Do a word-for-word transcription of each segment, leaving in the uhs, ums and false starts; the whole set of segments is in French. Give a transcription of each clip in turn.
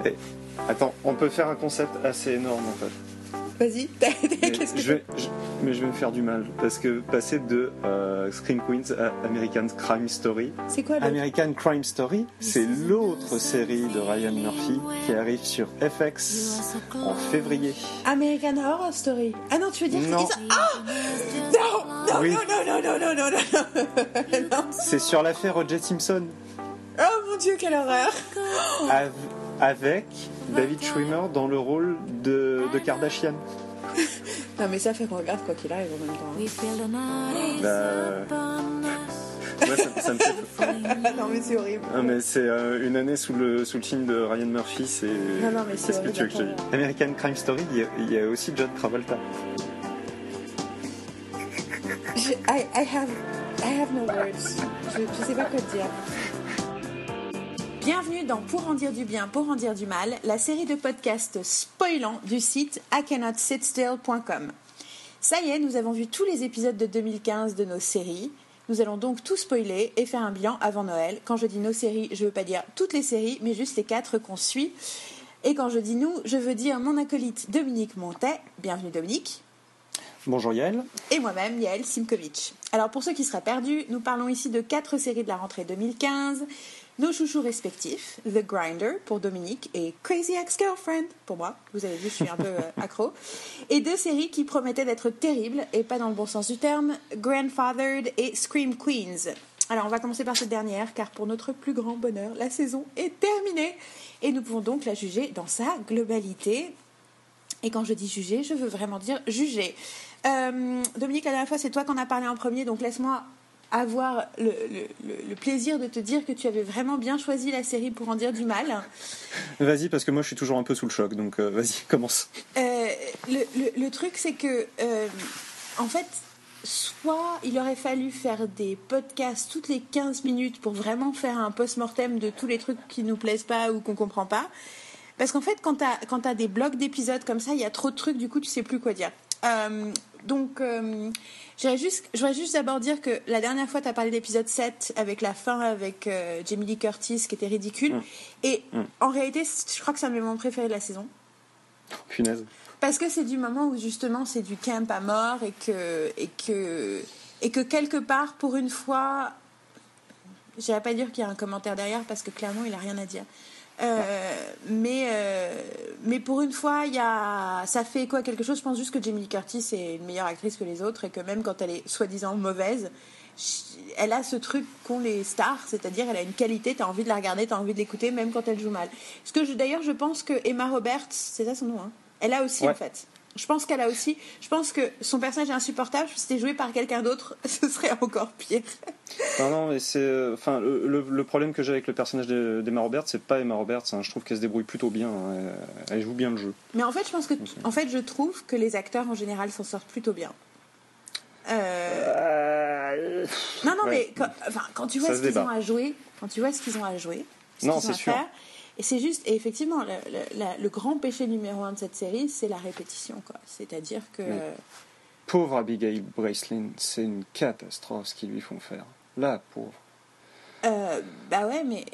Et, attends, on peut faire un concept assez énorme en fait. Vas-y, mais, qu'est-ce que je vais, je, mais je vais me faire du mal parce que passer de euh, Scream Queens à American Crime Story. C'est quoi l'autre ? American Crime Story, c'est l'autre série de Ryan Murphy qui arrive sur F X en février. American Horror Story. Ah non, tu veux dire non. que c'est ça ? Ah non, non, oui. non, non, non, non, non, non, non. C'est sur l'affaire O J Simpson. Oh mon Dieu, quelle horreur. Av- Avec David Schwimmer dans le rôle de, de Kardashian. Non mais ça fait qu'on regarde quoi qu'il arrive en même temps. Hein. Bah... Ouais, ça, ça me fait... non mais c'est horrible. Non mais c'est euh, une année sous le, sous le film de Ryan Murphy, c'est... Non non mais c'est Qu'est-ce que tu veux que je te dise ? American Crime Story, il y, a, il y a aussi John Travolta. Je, I, I, have, I have no words. Je, je sais pas quoi te dire. Bienvenue dans Pour en dire du bien, pour en dire du mal, la série de podcasts spoilants du site I cannot sit still point com. Ça y est, nous avons vu tous les épisodes de deux mille quinze de nos séries. Nous allons donc tout spoiler et faire un bilan avant Noël. Quand je dis nos séries, je ne veux pas dire toutes les séries, mais juste les quatre qu'on suit. Et quand je dis nous, je veux dire mon acolyte Dominique Montet. Bienvenue Dominique. Bonjour Yael. Et moi-même, Yael Simkovic. Alors pour ceux qui seraient perdus, nous parlons ici de quatre séries de la rentrée deux mille quinze. Nos chouchous respectifs, The Grinder pour Dominique et Crazy Ex-Girlfriend pour moi. Vous avez vu, je suis un peu euh, accro. Et deux séries qui promettaient d'être terribles, et pas dans le bon sens du terme, Grandfathered et Scream Queens. Alors on va commencer par cette dernière, car pour notre plus grand bonheur, la saison est terminée. Et nous pouvons donc la juger dans sa globalité. Et quand je dis juger, je veux vraiment dire juger. Euh, Dominique, la dernière fois, c'est toi qu'on a parlé en premier, donc laisse-moi avoir le, le, le plaisir de te dire que tu avais vraiment bien choisi la série pour en dire du mal. Vas-y, parce que moi je suis toujours un peu sous le choc, donc euh, vas-y, commence. Euh, le, le, le truc, c'est que, euh, en fait, soit il aurait fallu faire des podcasts toutes les quinze minutes pour vraiment faire un post-mortem de tous les trucs qui nous plaisent pas ou qu'on comprend pas. Parce qu'en fait, quand t'as, quand t'as des blocs d'épisodes comme ça, il y a trop de trucs, du coup, tu sais plus quoi dire. Euh, donc, euh, j'aurais juste, j'aurais juste d'abord dire que la dernière fois, tu as parlé de l'épisode sept avec la fin avec euh, Jamie Lee Curtis qui était ridicule. Mmh. Et mmh. en réalité, je crois que c'est un de mes moments préférés de la saison. Punaise. Parce que c'est du moment où justement c'est du camp à mort et que, et que, et que quelque part, pour une fois, j'irais pas dire qu'il y a un commentaire derrière parce que clairement, il a rien à dire. Euh, mais, euh, mais pour une fois, y a, ça fait quoi quelque chose. Je pense juste que Jamie Lee Curtis est une meilleure actrice que les autres et que même quand elle est soi-disant mauvaise, elle a ce truc qu'ont les stars, c'est-à-dire elle a une qualité, t'as envie de la regarder, t'as envie de l'écouter, même quand elle joue mal. Parce que je, d'ailleurs, je pense que Emma Roberts, c'est ça son nom, hein, elle a aussi ouais. en fait. Je pense qu'elle a aussi. Je pense que son personnage est insupportable. Si c'était joué par quelqu'un d'autre, ce serait encore pire. Non, non, mais c'est. Enfin, le, le, le problème que j'ai avec le personnage d'Emma Roberts, c'est pas Emma Roberts. Hein. Je trouve qu'elle se débrouille plutôt bien. Hein. Elle, elle joue bien le jeu. Mais en fait, je pense que. En fait, je trouve que les acteurs en général s'en sortent plutôt bien. Euh... Euh... Non, non, ouais. mais quand, enfin, quand tu vois Ça ce qu'ils débat. ont à jouer, quand tu vois ce qu'ils ont à jouer, ce non, qu'ils ont c'est sûr. Faire, et c'est juste, et effectivement, le, le, le grand péché numéro un de cette série, c'est la répétition, quoi. C'est-à-dire que. Oui. Pauvre Abigail Breslin, c'est une catastrophe ce qu'ils lui font faire. La pauvre. Euh, bah ouais, mais.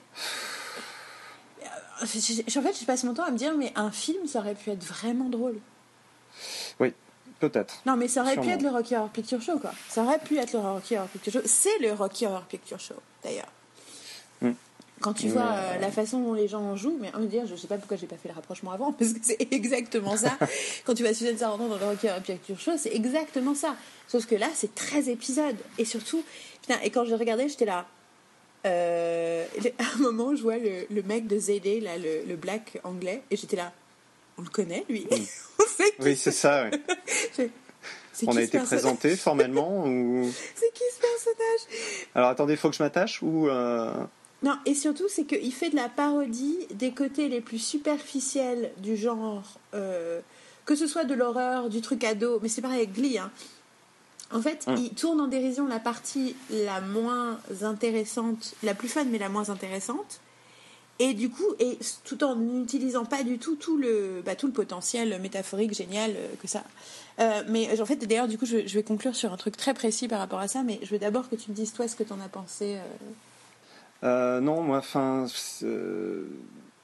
En fait, je passe mon temps à me dire, mais un film, ça aurait pu être vraiment drôle. Oui, peut-être. Non, mais ça aurait Sûrement. pu être le Rocky Horror Picture Show, quoi. Ça aurait pu être le Rocky Horror Picture Show. C'est le Rocky Horror Picture Show, d'ailleurs. Mm. Quand tu mais vois euh, la façon dont les gens en jouent, mais on me dire, je sais pas pourquoi j'ai pas fait le rapprochement avant, parce que c'est exactement ça. Quand tu vas Suzanne Sarandon dans le Rocky Horror Picture Show, c'est exactement ça. Sauf que là, c'est treize épisodes. Et surtout, putain, et quand je regardais, j'étais là. Euh, à un moment, je vois le, le mec de Zayday, là, le, le black anglais, et j'étais là. On le connaît, lui. Mm. On sait qui oui, c'est ça, oui. c'est On a été présenté formellement ou... C'est qui ce personnage? Alors attendez, il faut que je m'attache ou... Euh... Non, et surtout, c'est qu'il fait de la parodie des côtés les plus superficiels du genre, euh, que ce soit de l'horreur, du truc ado, mais c'est pareil avec Glee, hein. En fait, mmh. il tourne en dérision la partie la moins intéressante, la plus fun, mais la moins intéressante, et du coup, et tout en n'utilisant pas du tout tout le, bah, tout le potentiel métaphorique génial que ça. Euh, mais en fait, d'ailleurs, du coup, je, je vais conclure sur un truc très précis par rapport à ça, mais je veux d'abord que tu me dises, toi, ce que tu en as pensé... Euh... Euh, non, moi, enfin, euh,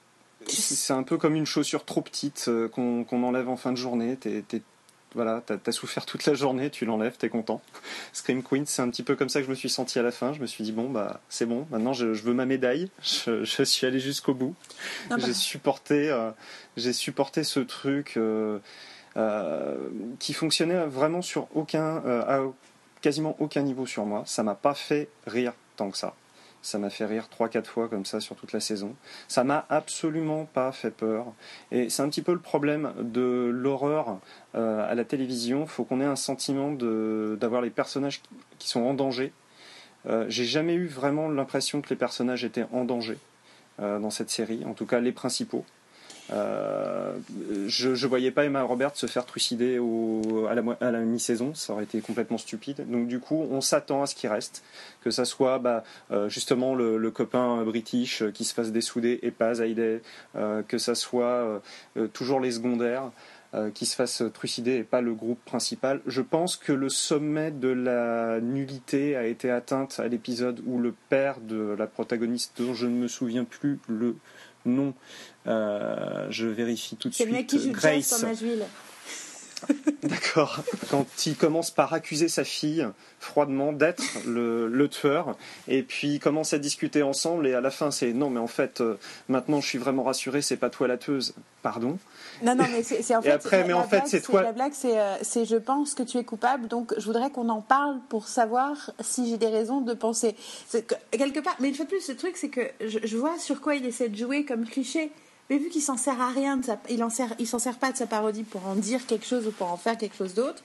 c'est un peu comme une chaussure trop petite euh, qu'on, qu'on enlève en fin de journée. T'es, t'es, voilà, t'as, t'as souffert toute la journée, tu l'enlèves, t'es content. Scream Queen, c'est un petit peu comme ça que je me suis senti à la fin. Je me suis dit bon bah c'est bon, maintenant je, je veux ma médaille. Je, je suis allé jusqu'au bout. Ah bah. J'ai supporté, euh, j'ai supporté ce truc euh, euh, qui fonctionnait vraiment sur aucun, euh, à quasiment aucun niveau sur moi. Ça m'a pas fait rire tant que ça. Ça m'a fait rire trois quatre fois comme ça sur toute la saison. Ça m'a absolument pas fait peur. Et c'est un petit peu le problème de l'horreur euh, à la télévision. Il faut qu'on ait un sentiment de, d'avoir les personnages qui, qui sont en danger. Euh, j'ai jamais eu vraiment l'impression que les personnages étaient en danger euh, dans cette série, en tout cas les principaux. Euh, je ne voyais pas Emma Roberts se faire trucider au, à, la, à la mi-saison, ça aurait été complètement stupide. Donc du coup, on s'attend à ce qu'il reste, que ça soit bah, euh, justement le, le copain british euh, qui se fasse dessouder et pas Zaydeh, euh, que ça soit euh, toujours les secondaires euh, qui se fassent trucider et pas le groupe principal. Je pense que le sommet de la nullité a été atteint à l'épisode où le père de la protagoniste, dont je ne me souviens plus le nom, euh, je vérifie tout de c'est suite. C'est le mec qui joue Grace. Jess dans Nashville. D'accord. Quand il commence par accuser sa fille froidement d'être le, le tueur, et puis ils commencent à discuter ensemble, et à la fin c'est non mais en fait euh, maintenant je suis vraiment rassuré, c'est pas toi la tueuse. Pardon. Non non mais c'est, c'est en fait. Et après la, mais la en blague, fait c'est toi. La blague c'est, euh, c'est je pense que tu es coupable, donc je voudrais qu'on en parle pour savoir si j'ai des raisons de penser. C'est que, quelque part, mais une fois de plus, le truc c'est que je, je vois sur quoi il essaie de jouer comme cliché. Mais vu qu'il s'en sert à rien, de sa, il, en sert, il s'en sert pas de sa parodie pour en dire quelque chose ou pour en faire quelque chose d'autre.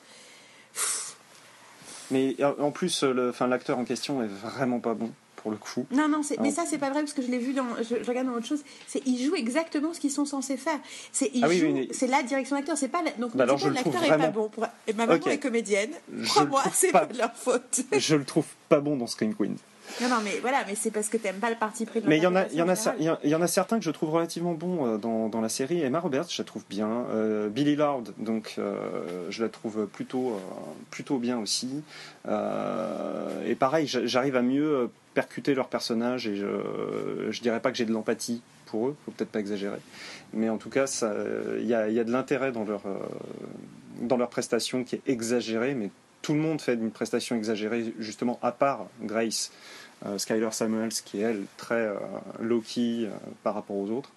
Mais en plus, le, enfin, l'acteur en question est vraiment pas bon pour le coup. Non, non, c'est, mais ça c'est pas vrai parce que je l'ai vu dans, je, je regarde dans autre chose. C'est, ils jouent exactement ce qu'ils sont censés faire. C'est, ils ah oui, jouent, oui, mais... c'est la direction d'acteur, c'est pas, la, donc bah alors pas, l'acteur est vraiment... pas bon. Pour, et ma maman okay. est comédienne. Crois-moi, c'est pas de leur faute. Je le trouve pas bon dans Scream Queen. Non, non, mais voilà, mais c'est parce que t'aimes pas le parti pris de mais il y en a, il y en a, il y en a certains que je trouve relativement bons dans, dans la série. Emma Roberts, je la trouve bien. Euh, Billy Lord, donc euh, je la trouve plutôt, euh, plutôt bien aussi. Euh, et pareil, j'arrive à mieux percuter leurs personnages et je, je dirais pas que j'ai de l'empathie pour eux, faut peut-être pas exagérer. Mais en tout cas, il y a, y a de l'intérêt dans leur, euh, dans leur prestation qui est exagérée, mais tout le monde fait une prestation exagérée, justement, à part Grace. Euh, Skyler Samuels qui est elle très euh, low-key euh, par rapport aux autres.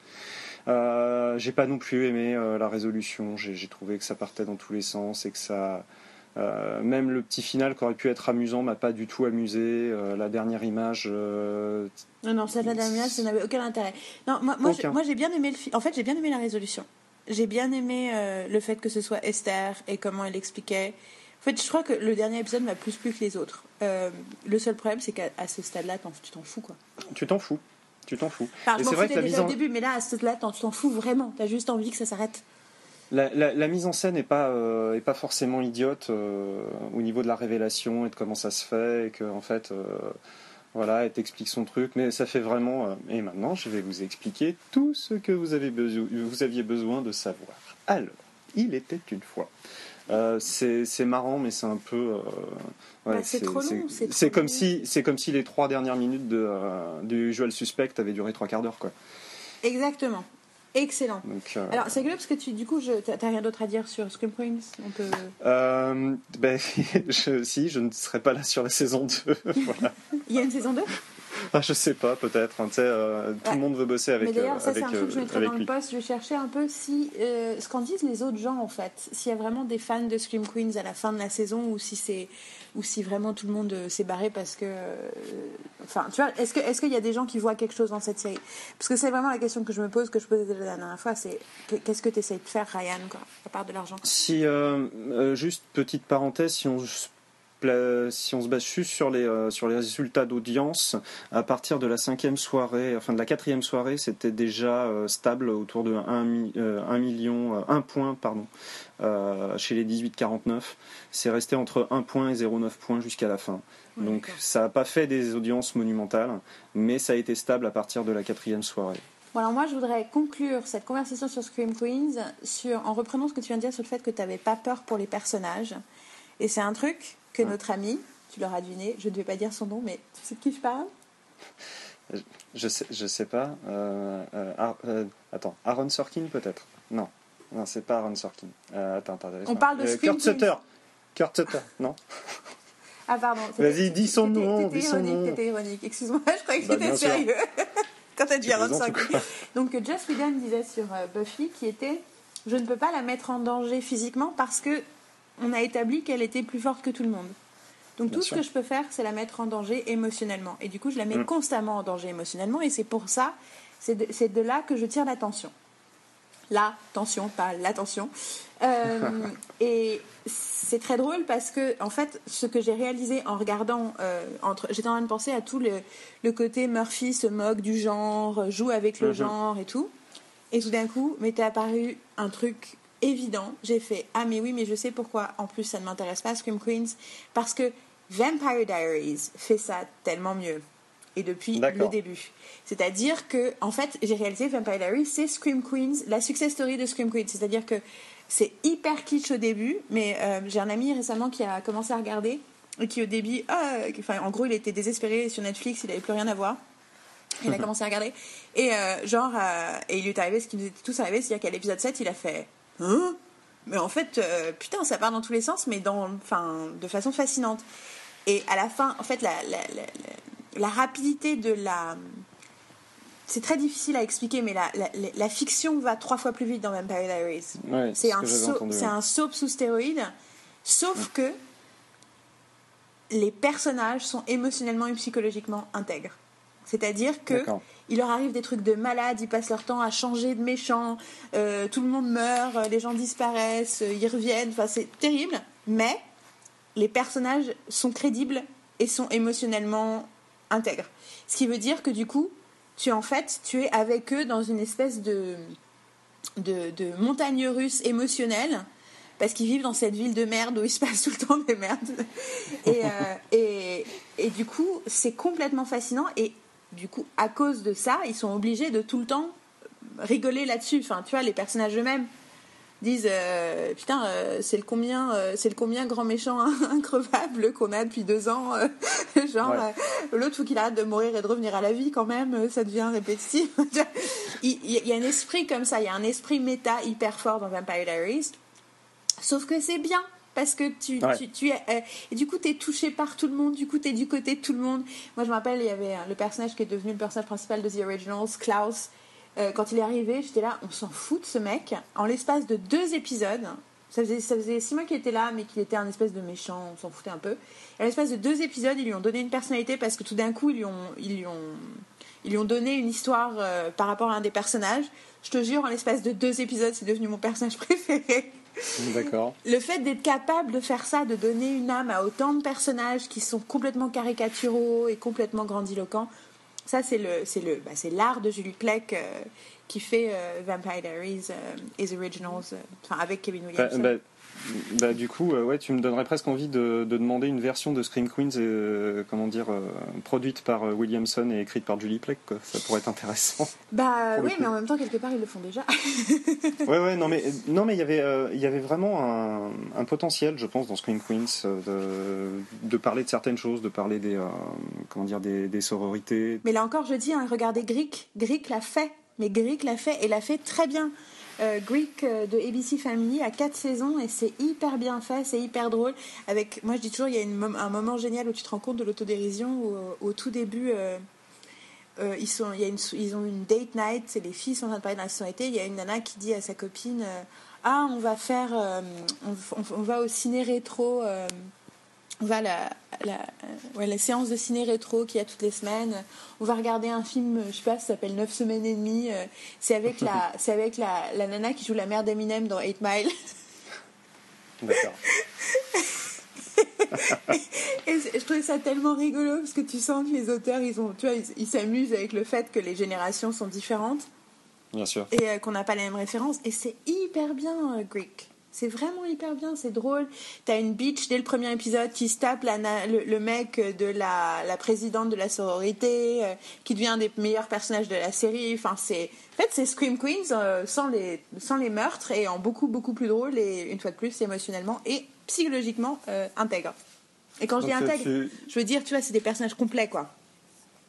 Euh, j'ai pas non plus aimé euh, la résolution, j'ai, j'ai trouvé que ça partait dans tous les sens et que ça euh, même le petit final qui aurait pu être amusant m'a pas du tout amusé. Euh, la dernière image euh, non non ça la dernière image ça n'avait aucun intérêt. Non moi, moi, j'ai, moi j'ai bien aimé le fi- en fait j'ai bien aimé la résolution, j'ai bien aimé euh, le fait que ce soit Esther et comment elle expliquait. En fait, je crois que le dernier épisode m'a plus plu que les autres. Euh, le seul problème, c'est qu'à à ce stade-là, tu t'en fous, quoi. Tu t'en fous. Tu t'en fous. Enfin, je m'en foutais déjà en... au début, mais là, à ce stade-là, tu t'en fous vraiment. T'as juste envie que ça s'arrête. La, la, la mise en scène n'est pas, euh, est pas forcément idiote euh, au niveau de la révélation et de comment ça se fait. Et que, en fait, euh, voilà, elle t'explique son truc. Mais ça fait vraiment... Euh, et maintenant, je vais vous expliquer tout ce que vous, avez beso- vous aviez besoin de savoir. Alors, il était une fois... Euh, c'est, c'est marrant, mais c'est un peu. Euh, ouais, bah, c'est, c'est trop long. C'est, c'est, trop c'est comme long. si, c'est comme si les trois dernières minutes de, euh, du Usual Suspect avaient duré trois quarts d'heure, quoi. Exactement. Excellent. Donc, euh... Alors, c'est rigolo parce que tu, du coup, je, t'as, t'as rien d'autre à dire sur Scream Queens. On peut. Euh, ben, je, si, je ne serai pas là sur la saison deux. Voilà. Il y a une saison deux. Ah, je sais pas, peut-être. Hein, euh, tout ouais. le monde veut bosser avec. Mais d'ailleurs, ça euh, avec, c'est un truc que je mettrai dans lui. le post. Je vais chercher un peu si euh, ce qu'en disent les autres gens en fait. S'il y a vraiment des fans de Scream Queens à la fin de la saison ou si c'est ou si vraiment tout le monde s'est barré parce que. Euh, enfin, tu vois, est-ce que est-ce qu'il y a des gens qui voient quelque chose dans cette série? Parce que c'est vraiment la question que je me pose, que je posais déjà la dernière fois. C'est qu'est-ce que tu essayes de faire, Ryan, quoi, à part de l'argent? Si euh, euh, juste petite parenthèse, si on si on se base juste sur les, euh, sur les résultats d'audience, à partir de la cinquième soirée, enfin de la quatrième soirée, c'était déjà euh, stable autour de un million, euh, un point pardon, euh, chez les dix-huit quarante-neuf. C'est resté entre un point et zéro virgule neuf points jusqu'à la fin. Oui, donc d'accord. Ça n'a pas fait des audiences monumentales, mais ça a été stable à partir de la quatrième soirée. Bon, alors moi je voudrais conclure cette conversation sur Scream Queens sur, en reprenant ce que tu viens de dire sur le fait que tu n'avais pas peur pour les personnages. Et c'est un truc que notre ami, tu l'auras deviné, je ne vais pas dire son nom, mais tu sais de qui je parle? Je sais, je sais pas. Euh, euh, Ar- euh, attends, Aaron Sorkin peut-être. Non, non, c'est pas Aaron Sorkin. Euh, attends, attends. On parle de euh, Scream Kurt Sutter. Kurt Sutter, non. Ah pardon. Vas-y, dis son t'étais, nom, t'étais dis son ironique, nom. T'étais ironique. Excuse-moi, je croyais que Bah, t'étais bien sûr. sérieux. Quand t'as dit Tu Aaron plaisantes ou Sorkin. Donc Joss Whedon disait sur euh, Buffy qui était, je ne peux pas la mettre en danger physiquement parce que on a établi qu'elle était plus forte que tout le monde. Donc Bien tout sûr. ce que je peux faire, c'est la mettre en danger émotionnellement. Et du coup, je la mets Mm. constamment en danger émotionnellement. Et c'est pour ça, c'est de, c'est de là que je tire l'attention. La tension, pas l'attention. Euh, et c'est très drôle parce que, en fait, ce que j'ai réalisé en regardant, euh, entre, j'étais en train de penser à tout le, le côté Murphy se moque du genre, joue avec le Mhm. genre et tout. Et tout d'un coup, m'était apparu un truc évident. J'ai fait ah mais oui, mais je sais pourquoi. En plus, ça ne m'intéresse pas Scream Queens parce que Vampire Diaries fait ça tellement mieux. Et depuis D'accord. le début. C'est-à-dire que, en fait, j'ai réalisé Vampire Diaries, c'est Scream Queens, la success story de Scream Queens. C'est-à-dire que c'est hyper kitsch au début, mais euh, j'ai un ami récemment qui a commencé à regarder et qui au début, ah, enfin, en gros, il était désespéré sur Netflix, il n'avait plus rien à voir. Il a commencé à regarder et euh, genre euh, et il lui est arrivé ce qui nous était tous arrivé, c'est-à-dire qu'à l'épisode sept il a fait hein, mais en fait euh, putain ça part dans tous les sens mais dans enfin de façon fascinante et à la fin en fait la la, la, la, la rapidité de la c'est très difficile à expliquer mais la, la, la fiction va trois fois plus vite dans Vampire Diaries. Ouais, c'est c'est ce un que j'avais so- entendu, c'est ouais. un soap sous stéroïdes sauf Mm. que les personnages sont émotionnellement et psychologiquement intègres. C'est-à-dire que D'accord. il leur arrive des trucs de malades, ils passent leur temps à changer de méchants, euh, tout le monde meurt, euh, les gens disparaissent, euh, ils reviennent, enfin c'est terrible, mais les personnages sont crédibles et sont émotionnellement intègres. Ce qui veut dire que du coup, tu en fait, tu es avec eux dans une espèce de de, de montagne russe émotionnelle parce qu'ils vivent dans cette ville de merde où il se passe tout le temps des merdes et, euh, et, et du coup c'est complètement fascinant et du coup à cause de ça ils sont obligés de tout le temps rigoler là-dessus, enfin tu vois les personnages eux-mêmes disent euh, putain euh, c'est le combien euh, c'est le combien grand méchant increvable qu'on a depuis deux ans euh, genre Ouais. euh, l'autre faut qu'il arrête de mourir et de revenir à la vie quand même euh, ça devient répétitif. il, il y a un esprit comme ça, il y a un esprit méta hyper fort dans Vampire Diaries sauf que c'est bien parce que tu, Ouais. tu, tu es euh, et du coup t'es touché par tout le monde, du coup t'es du côté de tout le monde. Moi je me rappelle il y avait le personnage qui est devenu le personnage principal de The Originals, Klaus. Euh, quand il est arrivé, j'étais là, on s'en fout de ce mec. En l'espace de deux épisodes, ça faisait, ça faisait six mois qu'il était là, mais qu'il était un espèce de méchant, on s'en foutait un peu. Et en l'espace de deux épisodes, ils lui ont donné une personnalité parce que tout d'un coup, ils lui ont, ils lui ont, ils lui ont donné une histoire euh, par rapport à un des personnages. Je te jure, en l'espace de deux épisodes, c'est devenu mon personnage préféré. D'accord. Le fait d'être capable de faire ça, de donner une âme à autant de personnages qui sont complètement caricaturaux et complètement grandiloquents, ça c'est le c'est le bah, c'est l'art de Julie Plec euh, qui fait euh, Vampire Diaries euh, et The Originals euh, enfin avec Kevin Bah, Williamson. bah, bah, du coup, euh, ouais, tu me donnerais presque envie de, de demander une version de Scream Queens, euh, comment dire, euh, produite par euh, Williamson et écrite par Julie Plec, quoi. Ça pourrait être intéressant. Bah pour le oui, coup. mais en même temps quelque part ils le font déjà. Ouais, ouais, non, mais non, mais il y avait, euh, il y avait vraiment un, un potentiel, je pense, dans Scream Queens, euh, de, de parler de certaines choses, de parler des, euh, comment dire, des, des sororités. Mais là encore je dis, hein, regardez Greek, Greek l'a fait, mais Greek l'a fait et l'a fait très bien. Euh, Greek euh, de A B C Family a quatre saisons et c'est hyper bien fait, c'est hyper drôle. Avec, moi je dis toujours, il y a une, un moment génial où tu te rends compte de l'autodérision où, au tout début. Euh, Euh, ils, sont, il y a une, ils ont une date night, c'est les filles sont en train de parler de la sororité. Il y a une nana qui dit à sa copine euh, ah on va faire euh, on, on, on va au ciné rétro euh, on va à la, la, ouais, la séance de ciné rétro qu'il y a toutes les semaines, on va regarder un film je sais pas ça s'appelle neuf semaines et demie, euh, c'est avec, la, c'est avec la, la nana qui joue la mère d'Eminem dans eight mile. D'accord. Et je trouvais ça tellement rigolo parce que tu sens que les auteurs ils ont, tu vois, ils, ils s'amusent avec le fait que les générations sont différentes. Bien sûr. Et euh, qu'on n'a pas les mêmes références. Et c'est hyper bien, euh, Greek. C'est vraiment hyper bien, c'est drôle. T'as une bitch dès le premier épisode qui se tape la, le, le mec de la, la présidente de la sororité, euh, qui devient un des meilleurs personnages de la série. Enfin, c'est, en fait, c'est Scream Queens euh, sans, les, sans les meurtres et en beaucoup, beaucoup plus drôle et une fois de plus, émotionnellement et psychologiquement euh, intègre. Et quand je dis Donc, intègre, tu... je veux dire, tu vois, c'est des personnages complets, quoi.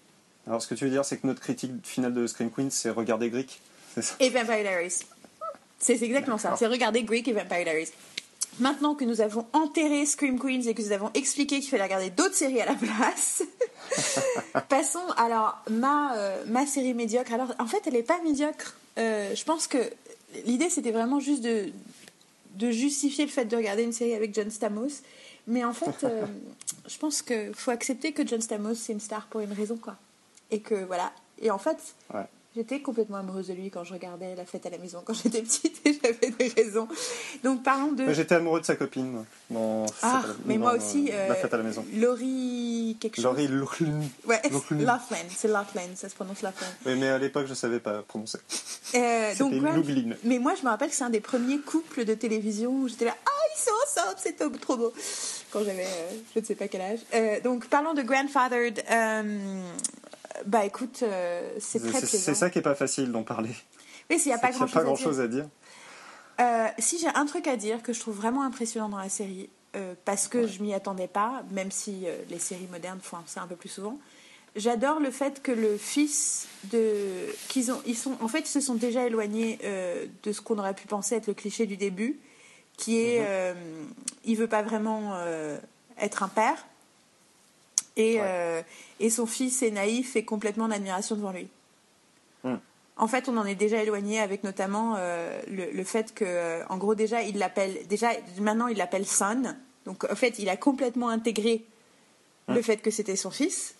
Alors, ce que tu veux dire, c'est que notre critique finale de Scream Queens, c'est regarder Greek, c'est ça? Et Vampire Diaries. C'est, c'est exactement ça. C'est regarder Greek et Vampire Diaries. Maintenant que nous avons enterré Scream Queens et que nous avons expliqué qu'il fallait regarder d'autres séries à la place, passons. Alors, ma, euh, ma série médiocre. Alors, en fait, elle n'est pas médiocre. Euh, je pense que l'idée, c'était vraiment juste de, de justifier le fait de regarder une série avec John Stamos. Mais en fait, euh, je pense qu'il faut accepter que John Stamos, c'est une star pour une raison, quoi. Et que, voilà. Et en fait... Ouais. J'étais complètement amoureuse de lui quand je regardais La Fête à la Maison quand j'étais petite et j'avais des raisons. Donc parlons de... Mais j'étais amoureux de sa copine dans Ah, la... mais dans, moi aussi. euh, Euh, La Fête à la Maison. Laurie quelque chose. Laurie Loughlin. Ouais, Loughlin. Laughlin, c'est Laughlin, ça se prononce Laughlin. Oui, mais à l'époque, je savais pas prononcer. Euh, C'était donc, ouais, Loughlin. mais moi, je me rappelle que c'est un des premiers couples de télévision où j'étais là, ah, ils sont ensemble, c'est trop, trop beau. Quand j'avais, euh, je ne sais pas quel âge. Euh, donc, parlons de Grandfathered. Euh, Bah écoute, euh, c'est très c'est, plaisant. c'est ça qui est pas facile d'en parler. Mais s'il n'y a pas grand, pas grand chose à dire. Euh, si j'ai un truc à dire que je trouve vraiment impressionnant dans la série, euh, parce que ouais. je m'y attendais pas, même si euh, les séries modernes font ça un peu plus souvent, j'adore le fait que le fils de... qu'ils ont, ils sont, en fait, ils se sont déjà éloignés euh, de ce qu'on aurait pu penser être le cliché du début, qui est, mm-hmm. euh, il veut pas vraiment euh, être un père. Et, ouais. euh, et son fils est naïf et complètement en admiration devant lui. Mm. En fait, on en est déjà éloigné avec notamment euh, le, le fait que, euh, en gros, déjà, il l'appelle, déjà, maintenant, il l'appelle son. Donc, en fait, il a complètement intégré mm. le fait que c'était son fils.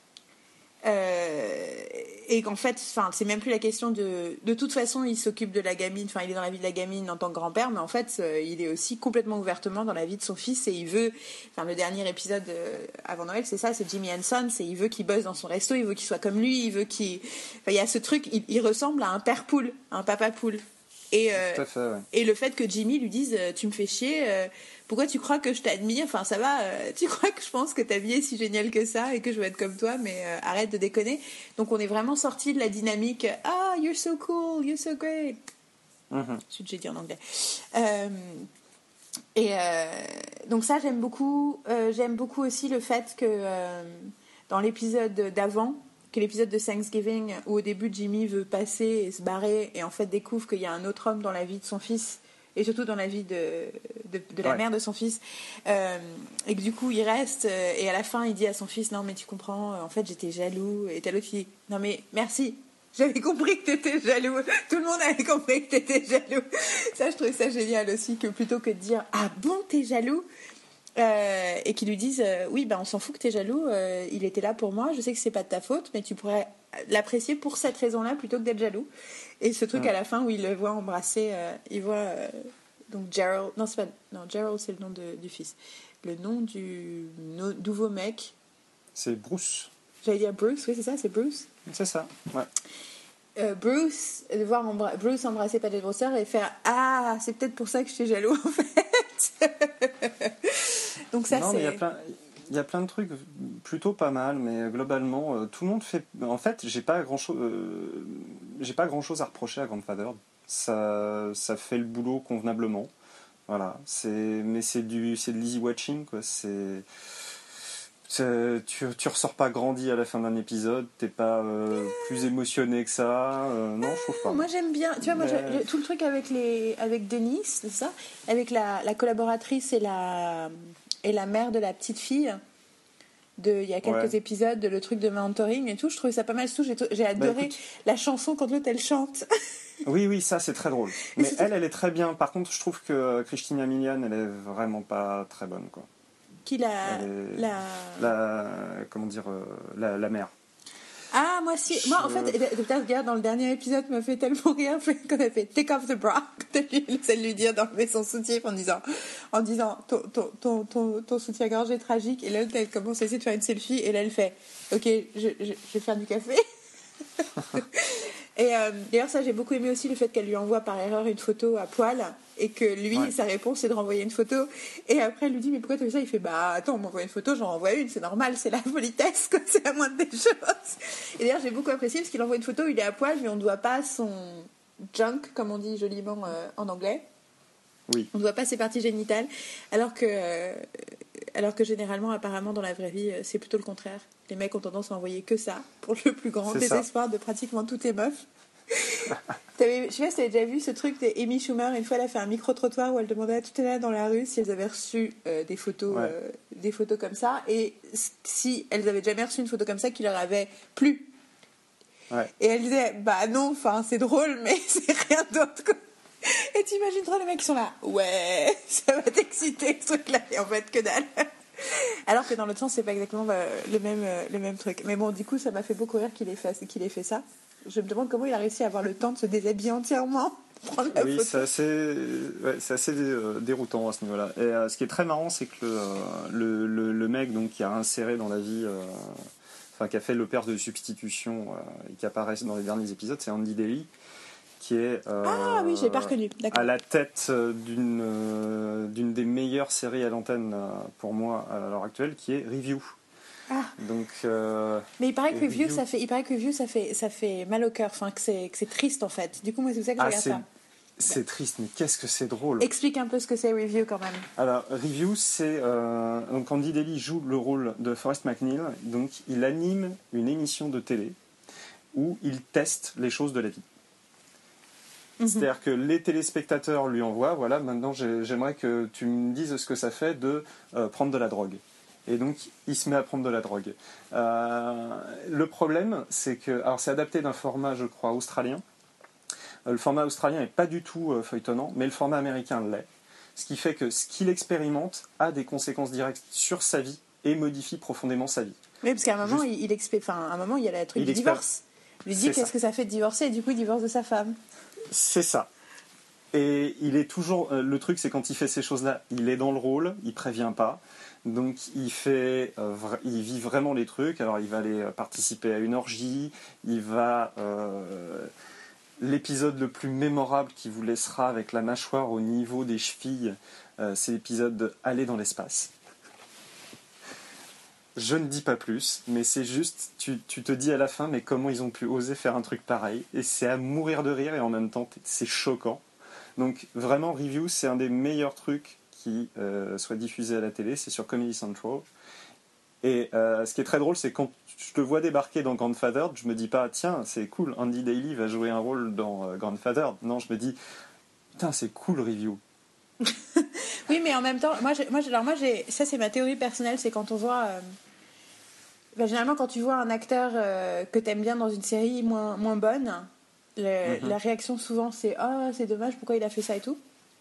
Euh, et qu'en fait, enfin, c'est même plus la question de. De toute façon, il s'occupe de la gamine. Enfin, il est dans la vie de la gamine en tant que grand-père, mais en fait, euh, il est aussi complètement ouvertement dans la vie de son fils et il veut. Enfin, le dernier épisode euh, avant Noël, c'est ça, c'est Jimmy Henson. C'est il veut qu'il bosse dans son resto, il veut qu'il soit comme lui, il veut qu'il. Enfin, il y a ce truc. Il, il ressemble à un père poule, à un papa poule. Et, euh, Tout à fait, ouais. Et le fait que Jimmy lui dise euh, tu me fais chier, euh, pourquoi tu crois que je t'admire, enfin ça va, euh, tu crois que je pense que ta vie est si géniale que ça et que je veux être comme toi, mais euh, arrête de déconner. Donc on est vraiment sorti de la dynamique ah you're so cool, you're so great. Mm-hmm. C'est ce que j'ai dit en anglais. Euh, et euh, donc ça j'aime beaucoup. Euh, j'aime beaucoup aussi le fait que euh, dans l'épisode d'avant, que l'épisode de Thanksgiving où au début Jimmy veut passer et se barrer et en fait découvre qu'il y a un autre homme dans la vie de son fils et surtout dans la vie de, de, de la ouais. mère de son fils euh, et que du coup il reste euh, et à la fin il dit à son fils non mais tu comprends en fait j'étais jaloux et t'as l'autre qui dit non mais merci j'avais compris que t'étais jaloux, tout le monde avait compris que t'étais jaloux. Ça je trouvais ça génial aussi, que plutôt que de dire ah bon t'es jaloux Euh, et qui lui disent euh, oui ben on s'en fout que t'es jaloux, euh, il était là pour moi, je sais que c'est pas de ta faute mais tu pourrais l'apprécier pour cette raison là plutôt que d'être jaloux. Et ce truc mmh. à la fin où il le voit embrasser euh, il voit euh, donc Gerald, non c'est pas non Gerald c'est le nom de, du fils, le nom du no, nouveau mec c'est Bruce, j'allais dire Bruce, oui c'est ça, c'est Bruce, c'est ça, ouais. Euh, Bruce, de voir embra- Bruce embrasser Paget Brewster et faire ah c'est peut-être pour ça que je suis jaloux en fait. Donc ça non, c'est. Mais il y a plein, il y a plein de trucs plutôt pas mal, mais globalement euh, tout le monde fait. En fait, j'ai pas grand chose, euh, j'ai pas grand chose à reprocher à Grandfathered. Ça, ça fait le boulot convenablement. Voilà, c'est, mais c'est du, c'est de l'easy watching quoi. C'est. C'est, tu, tu ressors pas grandi à la fin d'un épisode, t'es pas euh, plus émotionné que ça, euh, non je trouve pas. Moi j'aime bien, tu vois, moi Mais... j'ai, tout le truc avec les, avec Denise, c'est ça, avec la, la collaboratrice et la, et la mère de la petite fille, de, il y a quelques ouais. épisodes, de le truc de mentoring et tout, je trouvais ça pas mal, tout, j'ai, j'ai adoré bah, écoute... la chanson quand l'autre elle chante. Oui, oui, ça c'est très drôle. Mais c'est elle, tout... elle est très bien, par contre je trouve que Christina Milian, elle est vraiment pas très bonne quoi. Qui la, est... la... la comment dire euh, la, la mère. Ah moi si, moi en fait regarde dans le dernier épisode m'a fait tellement rire quand elle fait take off the bra, quand elle essaie de lui dire d'enlever son soutien en disant en disant ton ton ton ton, ton soutien-gorge est tragique et là elle commence à essayer de faire une selfie et là elle fait ok je, je, je vais faire du café. Et euh, d'ailleurs ça j'ai beaucoup aimé aussi le fait qu'elle lui envoie par erreur une photo à poil et que lui ouais. sa réponse c'est de renvoyer une photo et après elle lui dit mais pourquoi tu fais ça, il fait bah attends on m'envoie une photo j'en renvoie une, c'est normal, c'est la politesse quoi, c'est la moindre des choses. Et d'ailleurs j'ai beaucoup apprécié parce qu'il envoie une photo où il est à poil mais on ne voit pas son junk comme on dit joliment euh, en anglais. Oui. On ne voit pas ses parties génitales alors que euh, alors que généralement, apparemment, dans la vraie vie, c'est plutôt le contraire. Les mecs ont tendance à envoyer que ça, pour le plus grand C'est désespoir ça. de pratiquement toutes les meufs. T'avais, je sais pas si t'avais déjà vu ce truc d'Amy Schumer. Une fois, elle a fait un micro-trottoir où elle demandait à toutes les nanas dans la rue si elles avaient reçu euh, des, photos, Ouais. euh, des photos comme ça, et si elles avaient jamais reçu une photo comme ça qui leur avait plu. Ouais. Et elle disait, bah non, enfin, c'est drôle, mais c'est rien d'autre, quoi. Et t'imagines trop les mecs qui sont là, ouais, ça va t'exciter ce truc-là, et en fait, que dalle. Alors que dans l'autre sens, c'est pas exactement bah, le, même, euh, le même truc. Mais bon, du coup, ça m'a fait beaucoup rire qu'il ait fait, qu'il ait fait ça. Je me demande comment il a réussi à avoir le temps de se déshabiller entièrement, prendre la Oui, photo. c'est assez, ouais, c'est assez euh, déroutant à ce niveau-là. Et euh, ce qui est très marrant, c'est que le, euh, le, le, le mec donc, qui a inséré dans la vie, euh, enfin qui a fait le père de substitution euh, et qui apparaît dans les derniers épisodes, c'est Andy Daly, qui est euh, Ah oui, je l'ai pas reconnu, d'accord. à la tête d'une, euh, d'une des meilleures séries à l'antenne euh, pour moi à l'heure actuelle, qui est Review. Ah. Donc, euh, mais il paraît que Review, Review, ça fait, il paraît que Review, ça fait, ça fait mal au cœur, enfin que c'est, que c'est triste en fait. Du coup, moi, c'est pour ça que je ah, regarde c'est, ça. c'est triste, mais qu'est-ce que c'est drôle. Explique un peu ce que c'est Review quand même. Alors, Review, c'est... Euh, donc Andy Daly joue le rôle de Forrest McNeil. Donc, il anime une émission de télé où il teste les choses de la vie. Mm-hmm. C'est-à-dire que les téléspectateurs lui envoient, voilà, maintenant j'ai, j'aimerais que tu me dises ce que ça fait de euh, prendre de la drogue. Et donc, il se met à prendre de la drogue. Euh, le problème, c'est que... Alors, c'est adapté d'un format, je crois, australien. Euh, le format australien n'est pas du tout euh, feuilletonnant, mais le format américain l'est. Ce qui fait que ce qu'il expérimente a des conséquences directes sur sa vie et modifie profondément sa vie. Oui, parce qu'à un moment, Juste... il, il expé... enfin, à un moment, il y a le truc il du expé... divorce. Il lui dit c'est qu'est-ce ça. que ça fait de divorcer, et du coup, il divorce de sa femme. C'est ça. Et il est toujours... Euh, le truc, c'est quand il fait ces choses-là, il est dans le rôle, il prévient pas. Donc, il fait... Euh, vra... il vit vraiment les trucs. Alors, il va aller participer à une orgie, il va... Euh... L'épisode le plus mémorable qui vous laissera avec la mâchoire au niveau des chevilles, euh, c'est l'épisode de Aller dans l'espace. Je ne dis pas plus, mais c'est juste, tu, tu te dis à la fin, mais comment ils ont pu oser faire un truc pareil. Et c'est à mourir de rire et en même temps, c'est choquant. Donc vraiment, Review, c'est un des meilleurs trucs qui euh, soit diffusé à la télé, c'est sur Comedy Central. Et euh, ce qui est très drôle, c'est quand je te vois débarquer dans Grandfather, je me dis pas, tiens, c'est cool, Andy Daly va jouer un rôle dans euh, Grandfather. Non, je me dis, putain, c'est cool, Review. Oui, mais en même temps, moi, j'ai, moi, j'ai, alors moi, j'ai, ça, c'est ma théorie personnelle, c'est quand on voit. Euh, ben, généralement, quand tu vois un acteur euh, que t'aimes bien dans une série moins, moins bonne, le, mm-hmm. la réaction souvent, c'est oh, c'est dommage, pourquoi il a fait ça et tout.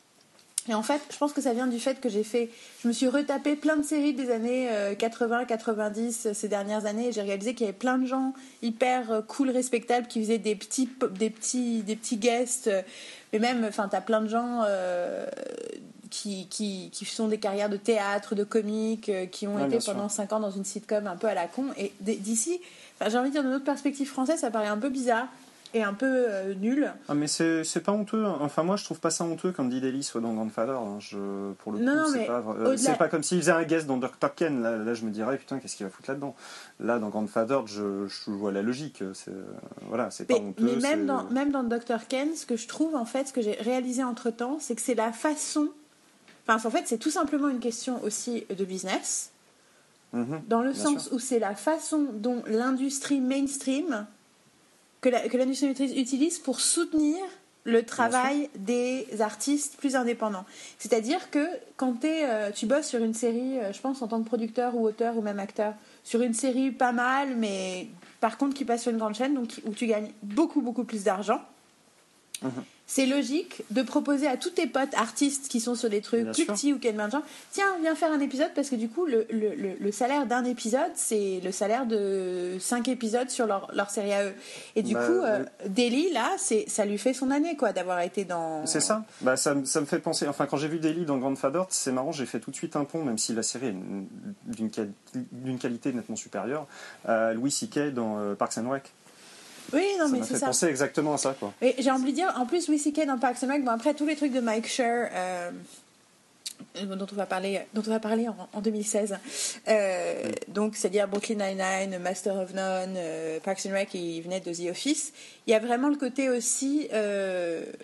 Et en fait, je pense que ça vient du fait que j'ai fait... Je me suis retapé plein de séries des années euh, quatre-vingts quatre-vingt-dix ces dernières années et j'ai réalisé qu'il y avait plein de gens hyper euh, cool, respectables qui faisaient des petits, des petits, des petits guests. Euh, mais même, enfin, t'as plein de gens euh, qui, qui, qui font des carrières de théâtre, de comique, euh, qui ont ouais, été pendant cinq ans dans une sitcom un peu à la con. Et d'ici, j'ai envie de dire, de notre perspective française, ça paraît un peu bizarre. Et un peu euh, nul. Ah mais c'est, c'est pas honteux. Enfin moi je trouve pas ça honteux comme dit Daly soit dans Grandfather. Hein. Je, pour le coup non, non, c'est, pas, euh, c'est pas comme s'il faisait un guest dans docteur Ken. Là, là je me dirais putain qu'est-ce qu'il va foutre là-dedans. Là dans Grandfather je, je vois la logique. C'est, euh, voilà c'est pas mais, honteux. Mais même c'est... dans, même dans docteur Ken, ce que je trouve en fait, ce que j'ai réalisé entre temps, c'est que c'est la façon. Enfin en fait c'est tout simplement une question aussi de business. Mm-hmm, dans le sens sûr. où c'est la façon dont l'industrie mainstream que, la, que l'industrie utilise pour soutenir le travail des artistes plus indépendants. C'est-à-dire que quand euh, tu bosses sur une série, euh, je pense en tant que producteur ou auteur ou même acteur, sur une série pas mal, mais par contre qui passe sur une grande chaîne, donc où tu gagnes beaucoup beaucoup plus d'argent, mmh. c'est logique de proposer à tous tes potes artistes qui sont sur des trucs bien plus sûr. Petits ou qui ont de tiens, viens faire un épisode, parce que du coup, le, le, le, le salaire d'un épisode, c'est le salaire de cinq épisodes sur leur, leur série à eux. Et du bah, coup, euh, oui. Daly, là, c'est, ça lui fait son année, quoi, d'avoir été dans... C'est ça. Bah, ça, ça me fait penser... Enfin, quand j'ai vu Daly dans Grandfather, c'est marrant, j'ai fait tout de suite un pont, même si la série est d'une, quali- d'une qualité nettement supérieure, à Louis C K dans euh, Parks and Rec. Oui, non, ça mais m'a c'est fait ça. penser exactement à ça, quoi. Et j'ai envie de dire, en plus, Louis C K dans Parks and Rec, bon, après, tous les trucs de Mike Schur, euh, dont on va parler, dont on va parler en, en deux mille seize, euh, oui. donc, c'est-à-dire Brooklyn Nine-Nine, Master of None, euh, Parks and Rec, il venait de The Office, il y a vraiment le côté aussi... Euh,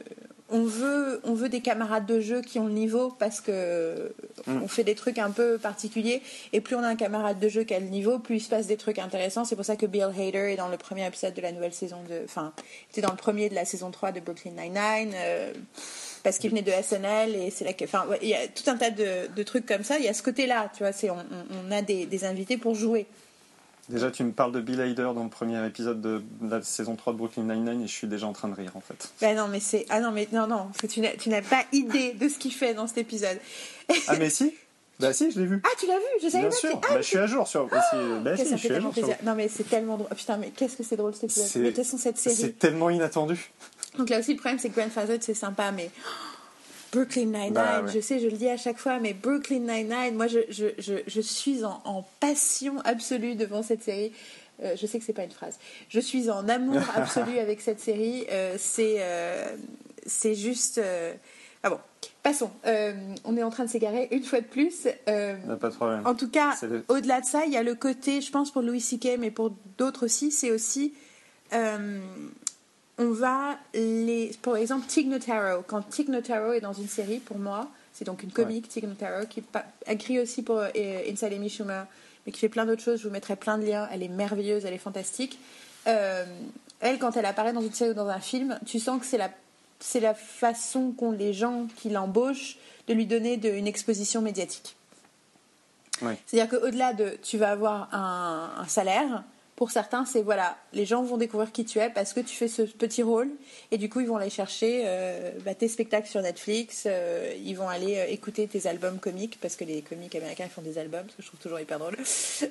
on veut, on veut des camarades de jeu qui ont le niveau parce que mm. on fait des trucs un peu particuliers. Et plus on a un camarade de jeu qui a le niveau, plus il se passe des trucs intéressants. C'est pour ça que Bill Hader est dans le premier épisode de la nouvelle saison de... Enfin, était dans le premier de la saison trois de Brooklyn Nine-Nine. Euh, parce qu'il venait de S N L et c'est là que... Enfin, ouais, il y a tout un tas de, de trucs comme ça. Il y a ce côté-là, tu vois. C'est, on, on a des, des invités pour jouer. Déjà, tu me parles de Bill Hader dans le premier épisode de la saison trois de Brooklyn Nine-Nine et je suis déjà en train de rire, en fait. Ben non, mais c'est... Ah non, mais non, non, parce que tu n'as, tu n'as pas idée de ce qu'il fait dans cet épisode. Ah, mais si Bah si, je l'ai vu. Ah, tu l'as vu? Je savais Bien pas. sûr, Que... Ah, bah, je suis à jour sur... Oh si, bah si, ça je suis fait à jour plaisir. sur... Non, mais c'est tellement drôle. Oh, putain, mais qu'est-ce que c'est drôle cet épisode. C'est... Mais de toute façon, cette série... C'est tellement inattendu. Donc là aussi, le problème, c'est que Grandfather, c'est sympa, mais... Brooklyn Nine-Nine, bah, ouais. je sais, je le dis à chaque fois, mais Brooklyn Nine-Nine, moi, je, je, je, je suis en, en passion absolue devant cette série. Euh, je sais que c'est pas une phrase. Je suis en amour absolu avec cette série. Euh, c'est, euh, c'est juste... Euh... Ah bon, passons. Euh, on est en train de s'égarer une fois de plus. Euh, pas de problème. En tout cas, le... au-delà de ça, il y a le côté, je pense pour Louis C K, mais pour d'autres aussi, c'est aussi... Euh, on va les... Par exemple, Tig Notaro. Quand Tig Notaro est dans une série, pour moi, c'est donc une comique, ouais. Tig Notaro, qui a écrit aussi pour euh, Inside Amy Schumer, mais qui fait plein d'autres choses. Je vous mettrai plein de liens. Elle est merveilleuse, elle est fantastique. Euh, elle, quand elle apparaît dans une série ou dans un film, tu sens que c'est la, c'est la façon qu'ont les gens qui l'embauchent de lui donner de, une exposition médiatique. Ouais. C'est-à-dire qu'au-delà de... Tu vas avoir un, un salaire... Pour certains, c'est voilà, les gens vont découvrir qui tu es parce que tu fais ce petit rôle et du coup, ils vont aller chercher euh, bah, tes spectacles sur Netflix, euh, ils vont aller euh, écouter tes albums comiques parce que les comiques américains ils font des albums, ce que je trouve toujours hyper drôle.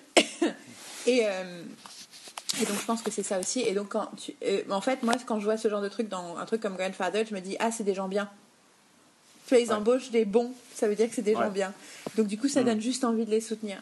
et, euh, et donc, je pense que c'est ça aussi. Et donc, quand tu, euh, en fait, moi, quand je vois ce genre de truc dans un truc comme Grandfather, je me dis, ah, c'est des gens bien. Tu vois, ils ouais. embauchent des bons, ça veut dire que c'est des ouais. gens bien. Donc, du coup, ça mmh. donne juste envie de les soutenir.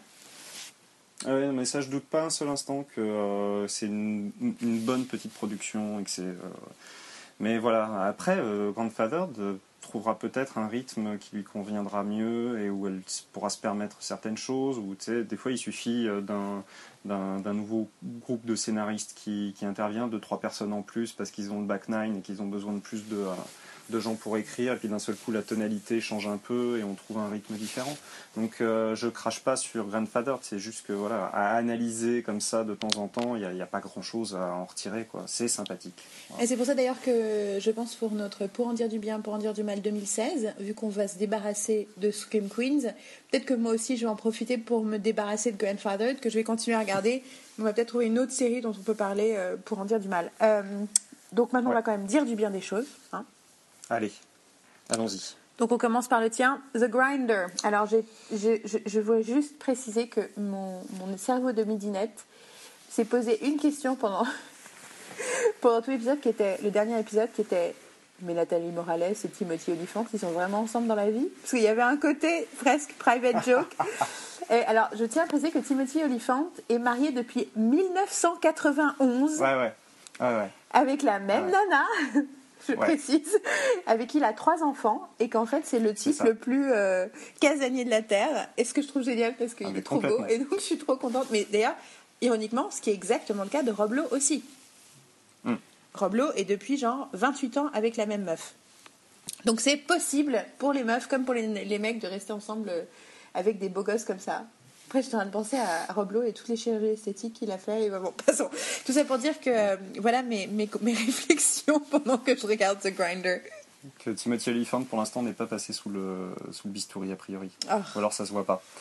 Ah ouais, mais ça, je doute pas un seul instant que euh, c'est une, une bonne petite production et que c'est. Euh... Mais voilà, après, euh, Grandfather de, trouvera peut-être un rythme qui lui conviendra mieux et où elle pourra se permettre certaines choses. Où tu sais, des fois, il suffit d'un, d'un, d'un nouveau groupe de scénaristes qui, qui intervient, deux trois personnes en plus parce qu'ils ont le back nine et qu'ils ont besoin de plus de. Euh, de gens pour écrire et puis d'un seul coup la tonalité change un peu et on trouve un rythme différent. Donc euh, je crache pas sur Grandfather, c'est juste que voilà, à analyser comme ça de temps en temps, il n'y a, a pas grand chose à en retirer, quoi. C'est sympathique. Voilà. Et c'est pour ça d'ailleurs que je pense pour notre Pour en dire du bien, pour en dire du mal deux mille seize, vu qu'on va se débarrasser de Scream Queens, peut-être que moi aussi je vais en profiter pour me débarrasser de Grandfather, que je vais continuer à regarder. On va peut-être trouver une autre série dont on peut parler euh, pour en dire du mal. Euh, donc maintenant ouais. on va quand même dire du bien des choses, hein. Allez, allons-y. Donc on commence par le tien, The Grinder. Alors j'ai, j'ai, je, je voulais juste préciser que mon, mon cerveau de midinette s'est posé une question pendant, pendant tout l'épisode, qui était le dernier épisode, qui était mais Nathalie Morales et Timothy Olyphant, ils sont vraiment ensemble dans la vie? Parce qu'il y avait un côté presque private joke. Et alors je tiens à préciser que Timothy Olyphant est marié depuis dix-neuf cent quatre-vingt-onze. Ouais, ouais. ouais, ouais. Avec la même ouais. nana. Je ouais. précise, avec qui il a trois enfants et qu'en fait c'est le type c'est le plus euh, casanier de la Terre. Et ce que je trouve génial parce qu'il ah, est trop beau et donc je suis trop contente. Mais d'ailleurs, ironiquement, ce qui est exactement le cas de Rob Lowe aussi. Mm. Rob Lowe est depuis genre vingt-huit ans avec la même meuf. Donc c'est possible pour les meufs comme pour les, les mecs de rester ensemble avec des beaux gosses comme ça. Après, j'étais en train de penser à Rob Lowe et toutes les chirurgies esthétiques qu'il a fait. Et bon, passons. Tout ça pour dire que euh, voilà mes, mes, mes réflexions pendant que je regarde The Grinder. Que Timothy Olyphant, pour l'instant, n'est pas passé sous le, sous le bistouri, a priori. Oh. Ou alors, ça se voit pas.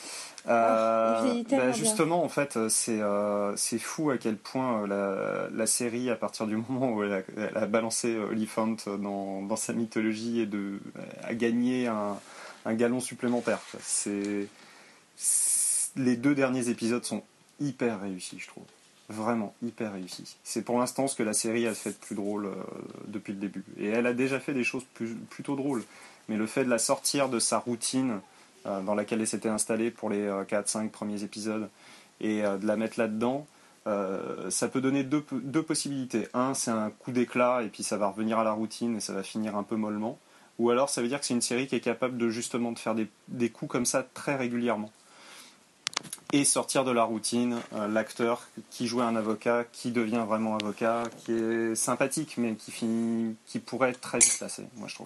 Euh, oh, bah justement, en fait, c'est, euh, c'est fou à quel point la, la série, à partir du moment où elle a, elle a balancé Olyphant dans, dans sa mythologie, et de, a gagné un, un galon supplémentaire. C'est... c'est les deux derniers épisodes sont hyper réussis, je trouve. Vraiment hyper réussis. C'est pour l'instant ce que la série a fait de plus drôle euh, depuis le début. Et elle a déjà fait des choses plus, plutôt drôles. Mais le fait de la sortir de sa routine euh, dans laquelle elle s'était installée pour les euh, quatre cinq premiers épisodes et euh, de la mettre là-dedans, euh, ça peut donner deux, deux possibilités. Un, c'est un coup d'éclat et puis ça va revenir à la routine et ça va finir un peu mollement. Ou alors ça veut dire que c'est une série qui est capable de justement de faire des, des coups comme ça très régulièrement. et sortir de la routine euh, l'acteur qui jouait un avocat, qui devient vraiment avocat, qui est sympathique, mais qui, finit, qui pourrait être très vite lassé, moi je trouve.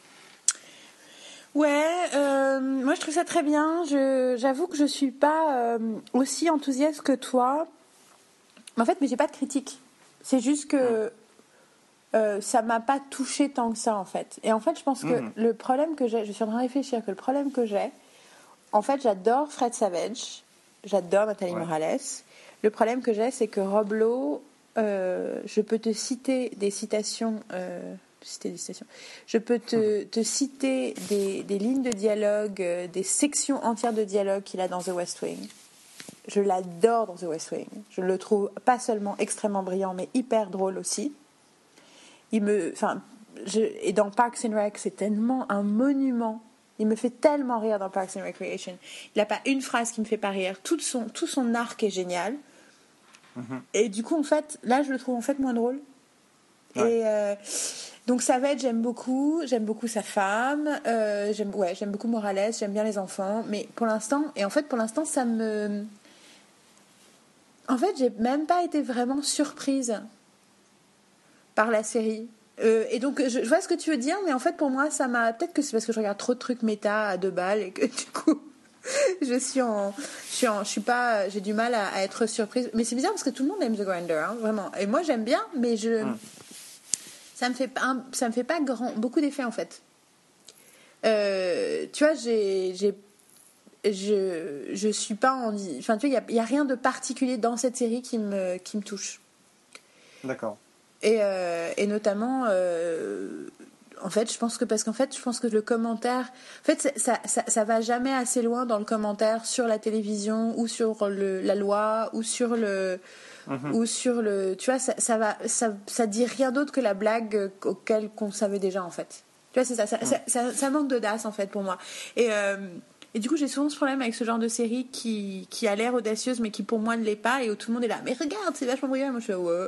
Ouais, euh, moi je trouve ça très bien. Je, j'avoue que je suis pas euh, aussi enthousiaste que toi. En fait, mais j'ai pas de critique. C'est juste que mmh. euh, ça m'a pas touché tant que ça en fait. Et en fait, je pense que mmh. le problème que j'ai, je suis en train de réfléchir que le problème que j'ai, en fait, j'adore Fred Savage, j'adore Nathalie ouais. Morales. Le problème que j'ai, c'est que Rob Lowe, euh, je peux te citer des citations. Euh, Citer des citations. Je peux te, te citer des, des lignes de dialogue, euh, des sections entières de dialogue qu'il a dans The West Wing. Je l'adore dans The West Wing. Je le trouve pas seulement extrêmement brillant, mais hyper drôle aussi. Il me, enfin, je, et dans Parks and Rec, c'est tellement un monument. Il me fait tellement rire dans Parks and Recreation. Il n'a pas une phrase qui me fait pas rire. Tout son, tout son arc est génial. Mm-hmm. Et du coup, en fait, là, je le trouve en fait moins drôle. Ouais. Et euh, donc Savage, j'aime beaucoup, j'aime beaucoup sa femme, euh, j'aime, ouais, j'aime beaucoup Morales, j'aime bien les enfants, mais pour l'instant, et en fait pour l'instant ça me, en fait j'ai même pas été vraiment surprise par la série. Euh, et donc je, je vois ce que tu veux dire, mais en fait pour moi ça m'a, peut-être que c'est parce que je regarde trop de trucs méta à deux balles et que du coup je suis en, je suis en, je suis pas, j'ai du mal à, à être surprise. Mais c'est bizarre parce que tout le monde aime The Grinder, hein, vraiment. Et moi j'aime bien, mais je hum. Ça me fait pas, ça me fait pas grand, beaucoup d'effets en fait. Euh, tu vois, j'ai, j'ai, je, je suis pas en, enfin tu vois, il y a, y a rien de particulier dans cette série qui me, qui me touche. D'accord. Et, euh, et notamment, euh, en fait, je pense que parce qu'en fait, je pense que le commentaire, en fait, ça, ça, ça va jamais assez loin dans le commentaire sur la télévision ou sur le, la loi ou sur le Mmh. ou sur le, tu vois, ça, ça va, ça, ça dit rien d'autre que la blague auquel qu'on savait déjà en fait. Tu vois, c'est ça, ça, mmh. ça, ça, ça manque d'audace en fait pour moi. Et, euh, et du coup, j'ai souvent ce problème avec ce genre de série qui, qui a l'air audacieuse, mais qui pour moi ne l'est pas, et où tout le monde est là. Mais regarde, c'est vachement brillant. Et moi, je fais ouais.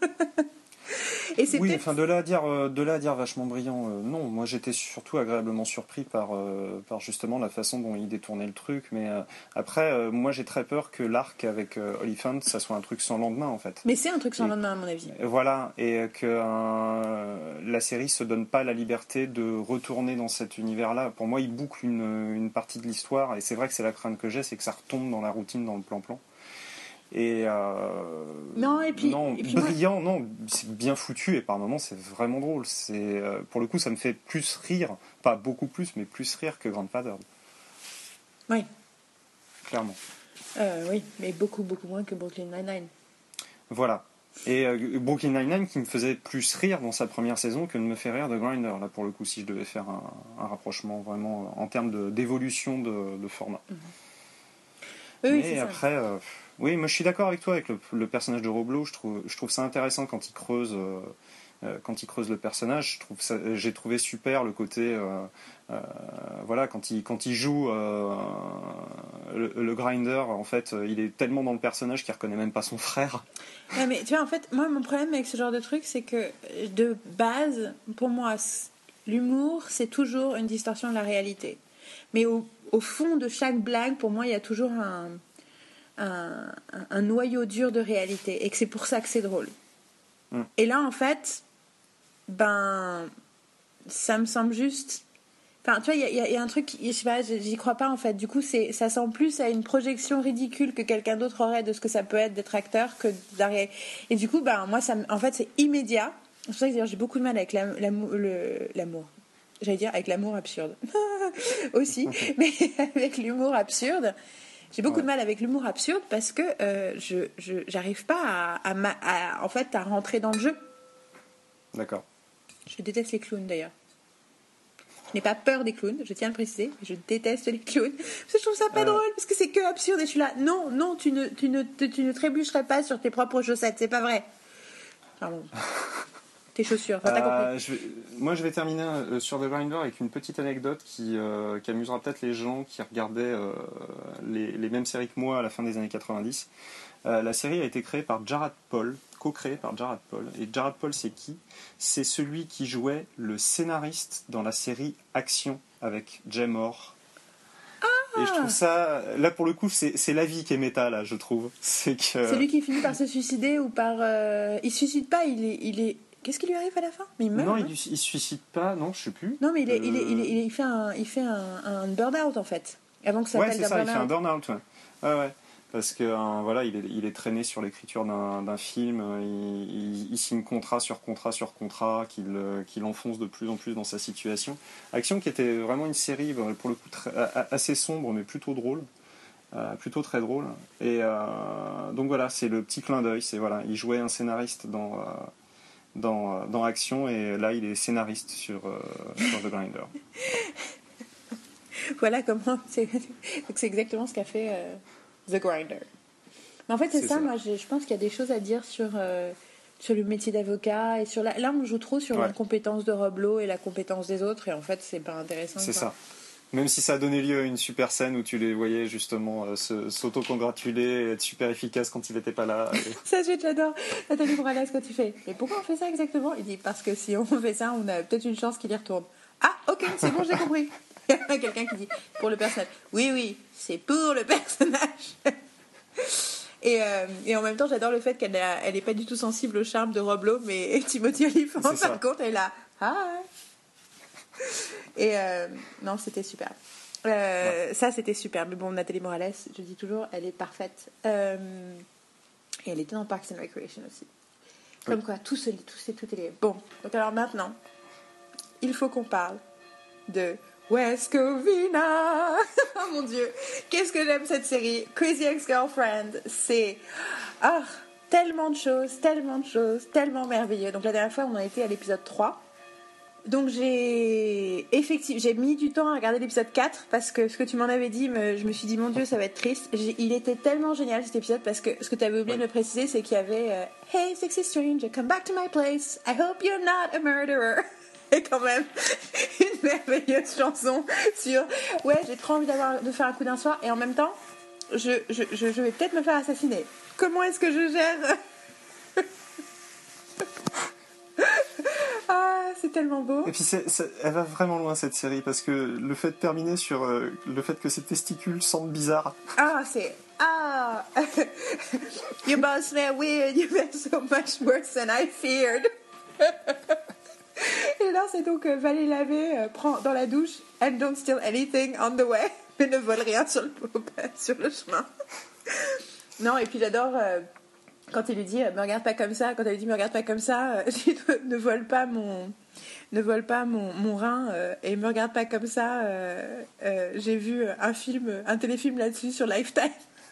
Et c'est oui, peut-être... enfin de là à dire, de là à dire vachement brillant, euh, non. Moi, j'étais surtout agréablement surpris par, euh, par justement la façon dont il détournait le truc. Mais euh, après, euh, moi, j'ai très peur que l'arc avec euh, Oliphant, ça soit un truc sans lendemain, en fait. Mais c'est un truc sans et, lendemain, à mon avis. Voilà, et que euh, la série se donne pas la liberté de retourner dans cet univers-là. Pour moi, il boucle une, une partie de l'histoire, et c'est vrai que c'est la crainte que j'ai, c'est que ça retombe dans la routine, dans le plan-plan. Et euh, non et puis, non, et puis brillant moi... non, c'est bien foutu et par moments c'est vraiment drôle. C'est euh, pour le coup ça me fait plus rire, pas beaucoup plus mais plus rire que Grandfather. Oui. Clairement. Euh, oui, mais beaucoup beaucoup moins que Brooklyn Nine-Nine. Voilà. Et euh, Brooklyn Nine-Nine qui me faisait plus rire dans sa première saison que ne me fait rire de Grinder. Là pour le coup si je devais faire un, un rapprochement vraiment en termes de, d'évolution de, de format. Mm-hmm. Oui, mais oui, c'est après. ça. Euh, Oui, moi je suis d'accord avec toi avec le, le personnage de Rob Lowe. Je trouve, je trouve ça intéressant quand il creuse, euh, euh, quand il creuse le personnage. Je trouve ça, j'ai trouvé super le côté, euh, euh, voilà, quand il, quand il joue euh, le, le grinder. En fait, il est tellement dans le personnage qu'il reconnaît même pas son frère. Ouais, mais tu vois, en fait, moi mon problème avec ce genre de truc, c'est que de base, pour moi, l'humour, c'est toujours une distorsion de la réalité. Mais au, au fond de chaque blague, pour moi, il y a toujours un Un, un, un noyau dur de réalité et que c'est pour ça que c'est drôle. Mm. Et là en fait ben ça me semble juste, enfin tu vois, il y, y, y a un truc, je sais pas, j'y crois pas en fait. Du coup c'est, ça semble plus à une projection ridicule que quelqu'un d'autre aurait de ce que ça peut être d'être acteur que d'arrière. Et du coup ben moi ça, en fait c'est immédiat. C'est pour ça que j'ai beaucoup de mal avec la, la, le, l'amour j'allais dire avec l'amour absurde aussi, mais avec l'humour absurde. J'ai beaucoup ouais. de mal avec l'humour absurde parce que euh, je, je j'arrive pas à, à, à en fait à rentrer dans le jeu. D'accord. Je déteste les clowns d'ailleurs. Je n'ai pas peur des clowns, je tiens à le préciser, mais je déteste les clowns parce que je trouve ça pas euh... drôle, parce que c'est que absurde et je suis là. Non, non, tu ne, tu ne, tu, tu ne trébucherais pas sur tes propres chaussettes, c'est pas vrai. Pardon. Tes chaussures, enfin, t'as euh, compris. Je vais, moi, je vais terminer euh, sur The Grinder avec une petite anecdote qui, euh, qui amusera peut-être les gens qui regardaient euh, les, les mêmes séries que moi à la fin des années quatre-vingt-dix. Euh, la série a été créée par Jared Paul, co-créée par Jared Paul. Et Jared Paul, c'est qui ? C'est celui qui jouait le scénariste dans la série Action avec Jay Moore. Ah, Et je trouve ça, là pour le coup, c'est, c'est la vie qui est méta, là, je trouve. C'est que. C'est lui qui finit par se suicider ou par. Euh... Il se suicide pas, il est, il est. Qu'est-ce qui lui arrive à la fin? Mais il meurt. Non, hein il, il se suicide pas, non, je sais plus. Non, mais il, est, euh... il, est, il, est, il, est, il fait un, il fait un, un burn-out en fait. Avant que ça ouais, s'appelle c'est ça, burn-out. il fait un burn-out. Ouais, ouais. ouais. Parce que euh, voilà, il est, il est traîné sur l'écriture d'un, d'un film, il, il, il signe contrat sur contrat sur contrat, qu'il, qu'il enfonce de plus en plus dans sa situation. Action qui était vraiment une série, pour le coup, très, assez sombre, mais plutôt drôle. Euh, plutôt très drôle. Et euh, donc voilà, c'est le petit clin d'œil. C'est, voilà, il jouait un scénariste dans, euh, dans, dans Action, et là, il est scénariste sur, euh, sur The Grinder. Voilà comment. C'est, c'est exactement ce qu'a fait. Euh... The Grinder. Mais en fait, c'est, c'est ça, ça, moi, je, je pense qu'il y a des choses à dire sur, euh, sur le métier d'avocat. Et sur la... Là, on joue trop sur ouais. l'incompétence de Rob Lowe et la compétence des autres, et en fait, c'est pas intéressant. C'est quoi. ça. Même si ça a donné lieu à une super scène où tu les voyais justement euh, se, s'auto-congratuler et être super efficace quand il n'était pas là. Et... ça, je l'adore. Nathalie Morales, quand tu fais. Mais pourquoi on fait ça exactement? Il dit parce que si on fait ça, on a peut-être une chance qu'il y retourne. Ah, ok, c'est bon, j'ai compris. Il y a quelqu'un qui dit pour le personnage. Oui, oui, c'est pour le personnage. Et, euh, et en même temps, j'adore le fait qu'elle n'est elle pas du tout sensible au charme de Rob Lowe, mais Timothy Olyphant, en fin de compte, elle est là. Ah. Et euh, non, c'était super. Euh, ouais. Ça, c'était super. Mais bon, Nathalie Morales, je dis toujours, elle est parfaite. Euh, et elle était dans Parks and Recreation aussi. Comme oui. quoi, tout, se, tout, c'est, tout est lié. Bon, donc alors maintenant, il faut qu'on parle de West Covina. Oh mon Dieu, qu'est-ce que j'aime cette série. Crazy Ex-Girlfriend, c'est oh, tellement de choses, tellement de choses, tellement merveilleux. Donc la dernière fois, on en était à l'épisode trois. Donc j'ai effectivement, j'ai mis du temps à regarder l'épisode quatre parce que ce que tu m'en avais dit, me, je me suis dit mon Dieu, ça va être triste. J'ai, il était tellement génial cet épisode parce que ce que tu avais oublié ouais. de me préciser, c'est qu'il y avait euh, Hey sexy stranger, come back to my place. I hope you're not a murderer. Et quand même une merveilleuse chanson sur ouais, j'ai trop envie d'avoir, de faire un coup d'un soir et en même temps je, je, je, je vais peut-être me faire assassiner. Comment est-ce que je gère? Ah, c'est tellement beau. Et puis c'est, c'est, elle va vraiment loin cette série parce que le fait de terminer sur euh, le fait que ses testicules sentent bizarre. Ah, c'est ah your boss smell weird, you smell so much worse than I feared. Et là, c'est donc euh, va les laver, euh, prends dans la douche, and don't steal anything on the way. Mais ne vole rien sur le, sur le chemin. Non, et puis j'adore euh, quand il lui dit euh, me regarde pas comme ça. Quand elle lui dit me regarde pas comme ça, euh, ne vole pas mon, ne vole pas mon, mon rein euh, et me regarde pas comme ça. Euh, euh, j'ai vu un film, un téléfilm là-dessus sur Lifetime.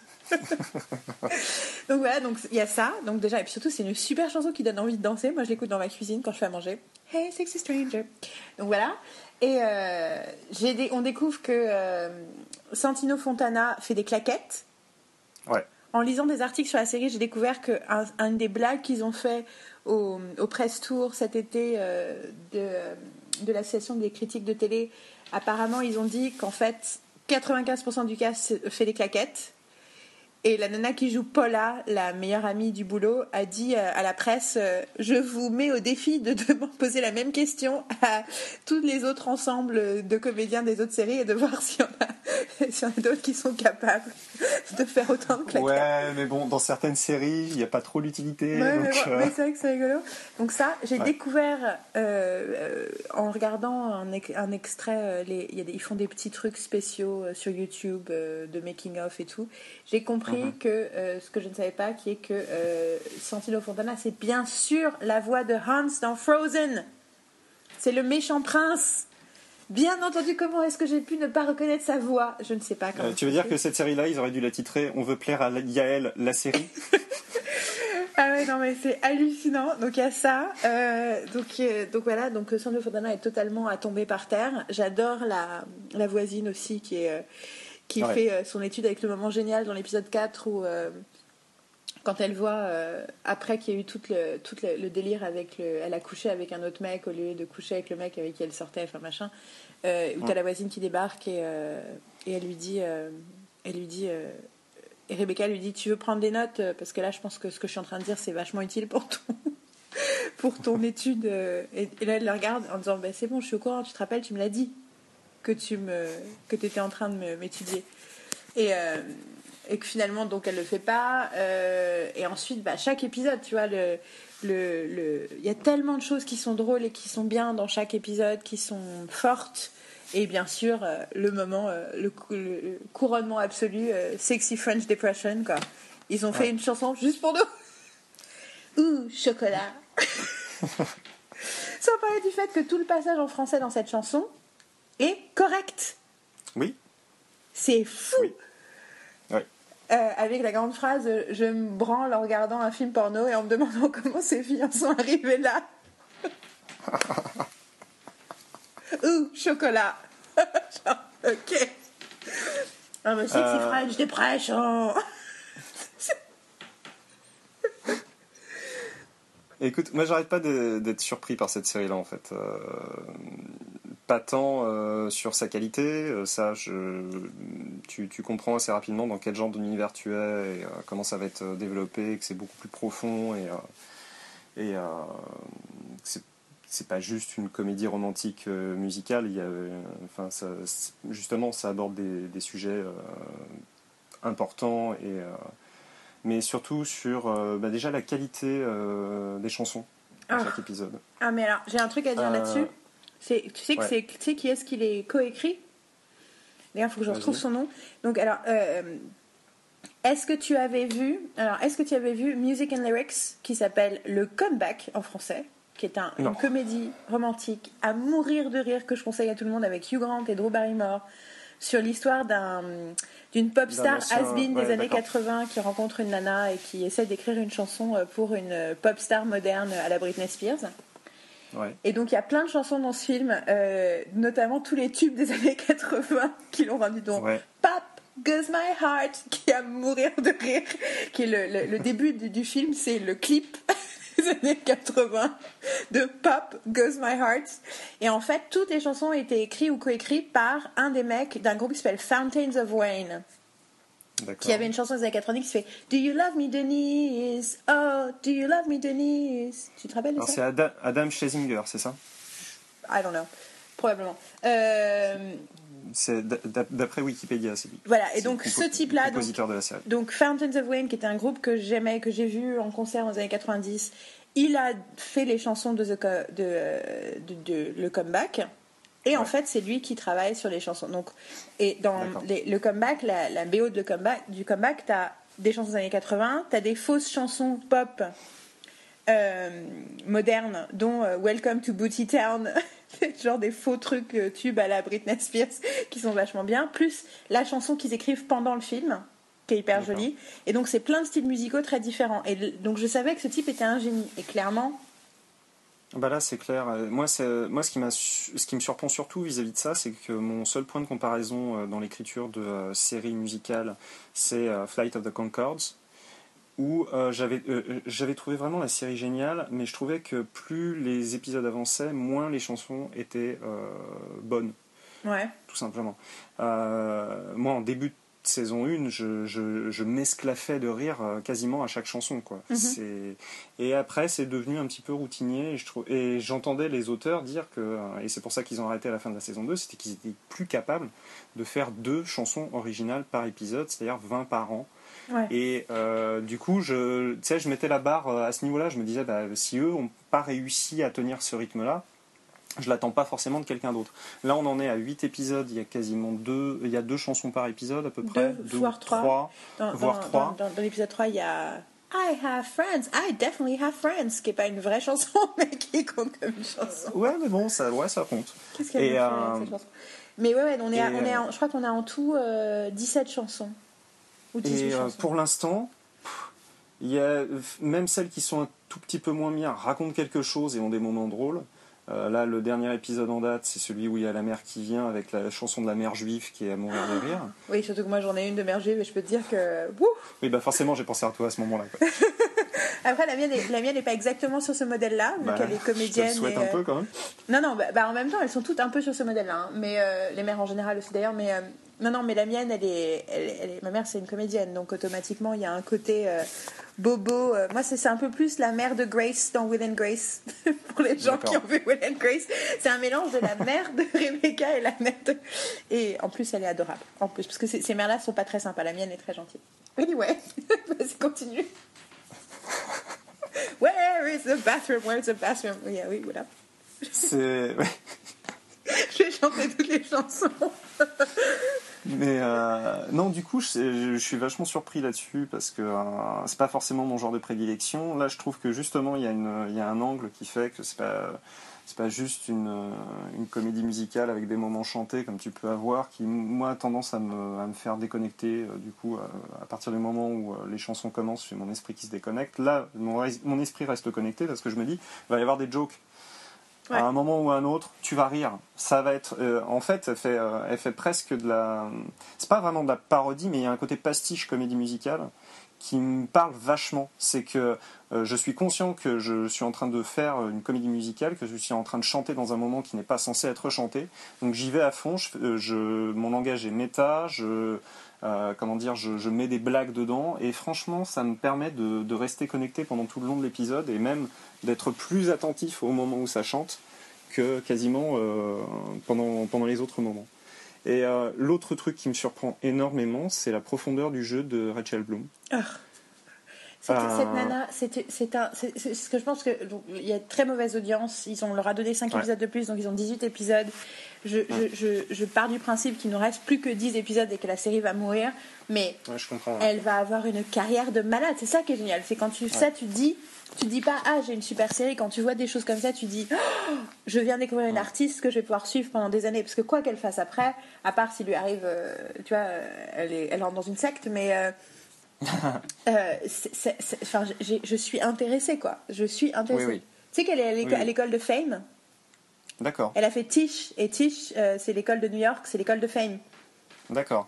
Donc voilà, donc il y a ça. Donc déjà, et puis surtout, c'est une super chanson qui donne envie de danser. Moi, je l'écoute dans ma cuisine quand je fais à manger. Hey, sexy stranger. Donc voilà. Et euh, j'ai des, on découvre que euh, Santino Fontana fait des claquettes. Ouais. En lisant des articles sur la série, j'ai découvert que un, un des blagues qu'ils ont fait au, au Press Tour cet été euh, de, de l'association des critiques de télé, apparemment, ils ont dit qu'en fait, quatre-vingt-quinze pour cent du cast fait des claquettes. Et la nana qui joue Paula, la meilleure amie du boulot, a dit à la presse euh, « Je vous mets au défi de, de poser la même question à tous les autres ensembles de comédiens des autres séries et de voir s'il y en a, s'il y en a d'autres qui sont capables de faire autant de claquettes. » Ouais, mais bon, dans certaines séries, il n'y a pas trop l'utilité. Ouais, donc, mais, bon, euh... mais c'est vrai que c'est rigolo. Donc ça, j'ai ouais. découvert euh, euh, en regardant un, un extrait, euh, les, y a des, ils font des petits trucs spéciaux euh, sur YouTube euh, de making-of et tout. J'ai compris mm-hmm. que euh, ce que je ne savais pas, qui est que euh, Santino Fontana, c'est bien sûr la voix de Hans dans Frozen. C'est le méchant prince. Bien entendu, comment est-ce que j'ai pu ne pas reconnaître sa voix? Je ne sais pas. Comment euh, tu veux dire fait. que cette série-là, ils auraient dû la titrer « On veut plaire à Yael, la série ». Ah ouais, non mais c'est hallucinant. Donc il y a ça. Euh, donc, euh, donc voilà, donc Santino Fontana est totalement à tomber par terre. J'adore la, la voisine aussi qui, est, euh, qui ouais. fait euh, son étude avec le moment génial dans l'épisode quatre où... Euh, quand elle voit, euh, après qu'il y a eu tout le, tout le, le délire avec le... Elle a couché avec un autre mec au lieu de coucher avec le mec avec qui elle sortait, enfin machin, euh, où t'as la voisine qui débarque et, euh, et elle lui dit... Euh, elle lui dit euh, et Rebecca lui dit, tu veux prendre des notes? Parce que là, je pense que ce que je suis en train de dire, c'est vachement utile pour ton, pour ton étude. Et, et là, elle le regarde en disant, bah, c'est bon, je suis au courant, tu te rappelles, tu me l'as dit. que tu me, que t'étais en train de me, m'étudier. Et, euh, et que finalement, donc, elle le fait pas. Euh, et ensuite, bah, chaque épisode, tu vois, le, le, le, il y a tellement de choses qui sont drôles et qui sont bien dans chaque épisode, qui sont fortes. Et bien sûr, euh, le moment, euh, le, le, le couronnement absolu, euh, Sexy French Depression, quoi. Ils ont fait Ouais. une chanson juste pour nous. Ouh, chocolat. Sans parler du fait que tout le passage en français dans cette chanson est correct. Oui. C'est fou. Oui. Ouais. Euh, avec la grande phrase euh, je me branle en regardant un film porno et en me demandant comment ces filles en sont arrivées là. Ouh, chocolat. Genre, ok. Ah, mais Sexy Euh, French Depression. Écoute, moi j'arrête pas de- d'être surpris par cette série-là en fait. Euh, pas tant euh, sur sa qualité, euh, ça je, tu, tu comprends assez rapidement dans quel genre d'univers tu es et euh, comment ça va être euh, développé, que c'est beaucoup plus profond et, euh, et euh, c'est, c'est pas juste une comédie romantique euh, musicale. Il y a, euh, enfin, ça, c'est- justement, ça aborde des, des sujets euh, importants et euh, mais surtout sur euh, bah, déjà la qualité euh, des chansons à Ah. chaque épisode. Ah, mais alors, j'ai un truc à dire Euh, là-dessus. C'est, tu sais que ouais. c'est, tu sais qui est-ce qui les coécrit? D'ailleurs, il faut que je retrouve Vas-y. son nom. Donc, alors, euh, est-ce que tu avais vu, alors, est-ce que tu avais vu Music and Lyrics, qui s'appelle Le Comeback en français, qui est un, Non. une comédie romantique à mourir de rire que je conseille à tout le monde avec Hugh Grant et Drew Barrymore, sur l'histoire d'un, d'une pop D'un star ancien- has-been des ouais, années d'accord. quatre-vingts qui rencontre une nana et qui essaie d'écrire une chanson pour une pop star moderne à la Britney Spears. Ouais. Et donc il y a plein de chansons dans ce film, euh, notamment tous les tubes des années quatre-vingts qui l'ont rendu donc Ouais. Pop Goes My Heart, qui est à mourir de rire, qui est le, le, le début du, du film, c'est le clip des années quatre-vingts de Pop Goes My Heart. Et en fait, toutes les chansons ont été écrites ou coécrites par un des mecs d'un groupe qui s'appelle Fountains of Wayne, D'accord. qui avait une chanson des années quatre-vingt-dix qui se fait Do you love me Denise? Oh, do you love me Denise? Tu te rappelles de Alors ça? c'est Adam, Adam Schlesinger, c'est ça? I don't know. Probablement. Euh, C'est d- d- d'après Wikipédia, c'est lui. voilà, et C'est donc le ce compo- type-là, le donc, compositeur de la série. donc Fountains of Wayne, qui était un groupe que j'aimais, que j'ai vu en concert dans les années quatre-vingt-dix, il a fait les chansons de, The Co- de, de, de- le comeback. Et en Ouais. fait, c'est lui qui travaille sur les chansons. Donc, et dans D'accord. les- le comeback, la, la B O de le comeback, du comeback, tu as des chansons des années quatre-vingts, tu as des fausses chansons pop euh, modernes, dont euh, Welcome to Booty Town, genre des faux trucs euh, tubes à la Britney Spears qui sont vachement bien, plus la chanson qu'ils écrivent pendant le film, qui est hyper D'accord. jolie. Et donc, c'est plein de styles musicaux très différents. Et l- donc, je savais que ce type était un génie. Et clairement, Bah là, c'est clair. Euh, Moi, c'est, moi ce, qui m'a, su- ce qui me surprend surtout vis-à-vis de ça, c'est que mon seul point de comparaison euh, dans l'écriture de euh, séries musicales, c'est euh, Flight of the Conchords, où euh, j'avais, euh, euh, j'avais trouvé vraiment la série géniale, mais je trouvais que plus les épisodes avançaient, moins les chansons étaient euh, bonnes, ouais. tout simplement. Euh, moi, en début de saison un, je, je, je m'esclaffais de rire euh, quasiment à chaque chanson, quoi. Mhm. C'est... Et après, c'est devenu un petit peu routinier, et, je trouve... et j'entendais les auteurs dire que, et c'est pour ça qu'ils ont arrêté à la fin de la saison deux, c'était qu'ils étaient plus capables de faire deux chansons originales par épisode, c'est-à-dire vingt par an. Ouais. Et euh, du coup, je, tu sais, je mettais la barre euh, à ce niveau-là. Je me disais, bah, si eux n'ont pas réussi à tenir ce rythme-là, je l'attends pas forcément de quelqu'un d'autre. Là, on en est à huit épisodes. Il y a quasiment deux, il y a deux chansons par épisode à peu près, Deux, voire ou trois. Dans, voire dans, trois. Dans, dans, dans l'épisode trois, il y a I have friends, I definitely have friends, qui n'est pas une vraie chanson, mais qui compte comme une chanson. Ouais, mais bon, ça, ouais, ça compte. Qu'est-ce qu'elle Et, me fait euh, avec cette chanson? Mais ouais, ouais, on est, à- et, on est à- euh, je crois qu'on a en tout euh, dix-sept chansons. Ou dix-huit Et euh, chansons. pour l'instant, pff, il y a même celles qui sont un tout petit peu moins bien racontent quelque chose et ont des moments drôles. Euh, là, le dernier épisode en date, c'est celui où il y a la mère qui vient avec la chanson de la mère juive qui est à mourir de rire. Oui, surtout que moi j'en ai une de mère juive et je peux te dire que. Wouh. Oui, bah forcément, j'ai pensé à toi à ce moment-là. Quoi. Après, la mienne, est, la mienne n'est pas exactement sur ce modèle-là, vu Bah, qu'elle est je te le comédienne. souhaite et, un euh, peu quand même. Non, non, bah, bah, en même temps, elles sont toutes un peu sur ce modèle-là. Hein. Mais euh, les mères en général aussi d'ailleurs. Mais euh, non, non, mais la mienne, elle est, elle, elle est- ma mère, c'est une comédienne, donc automatiquement, il y a un côté. euh, bobo. Euh, moi, c'est, c'est un peu plus la mère de Grace dans Will and Grace. Pour les gens D'accord. qui ont vu Will and Grace, c'est un mélange de la mère de Rebecca et la mère de... Et en plus, elle est adorable. En plus, parce que ces, ces mères-là sont pas très sympas. La mienne est très gentille. Anyway, vas-y, continue. Where is the bathroom? Where is the bathroom? Yeah, oui, voilà. C'est... Je vais chanter toutes les chansons. Mais euh, non, du coup, je, je suis vachement surpris là-dessus parce que euh, c'est pas forcément mon genre de prédilection. Là, je trouve que justement, il y a, une, il y a un angle qui fait que c'est pas, c'est pas juste une, une comédie musicale avec des moments chantés comme tu peux avoir, qui, moi, a tendance à me, à me faire déconnecter. Euh, du coup, à, à partir du moment où euh, les chansons commencent, j'ai mon esprit qui se déconnecte. Là, mon, mon esprit reste connecté parce que je me dis, il va y avoir des jokes. Ouais. À un moment ou à un autre, tu vas rire. Ça va être, euh, en fait, elle fait, euh, elle fait presque de la. C'est pas vraiment de la parodie, mais il y a un côté pastiche comédie musicale qui me parle vachement. C'est que euh, je suis conscient que je suis en train de faire une comédie musicale, que je suis en train de chanter dans un moment qui n'est pas censé être chanté. Donc j'y vais à fond. Je, euh, je, mon langage est méta. Je, euh, comment dire, je, je mets des blagues dedans. Et franchement, ça me permet de, de rester connecté pendant tout le long de l'épisode et même d'être plus attentif au moment où ça chante que quasiment euh, pendant, pendant les autres moments. Et euh, l'autre truc qui me surprend énormément, c'est la profondeur du jeu de Rachel Bloom. Oh. Cette, euh... cette nana, c'est, c'est, un, c'est, c'est ce que je pense que donc, il y a très mauvaise audience. Ils ont, on leur a donné cinq ouais. épisodes de plus, donc ils ont dix-huit épisodes. Je, ouais. je, je, je pars du principe qu'il ne reste plus que dix épisodes et que la série va mourir. Mais ouais, je comprends, ouais. elle va avoir une carrière de malade. C'est ça qui est génial. C'est quand tu ouais. ça, tu te dis, tu te dis pas ah j'ai une super série. Quand tu vois des choses comme ça, tu te dis oh, je viens découvrir une ouais. artiste que je vais pouvoir suivre pendant des années. Parce que quoi qu'elle fasse après, à part s'il lui arrive, euh, tu vois, elle est, elle rentre dans une secte, mais euh, euh, c'est, c'est, c'est, enfin, j'ai, je suis intéressée quoi. Je suis intéressée. Oui, oui. Tu sais qu'elle est à l'école, oui. à l'école de Fame. D'accord. Elle a fait Tisch et Tisch, euh, c'est l'école de New York, c'est l'école de Fame. D'accord.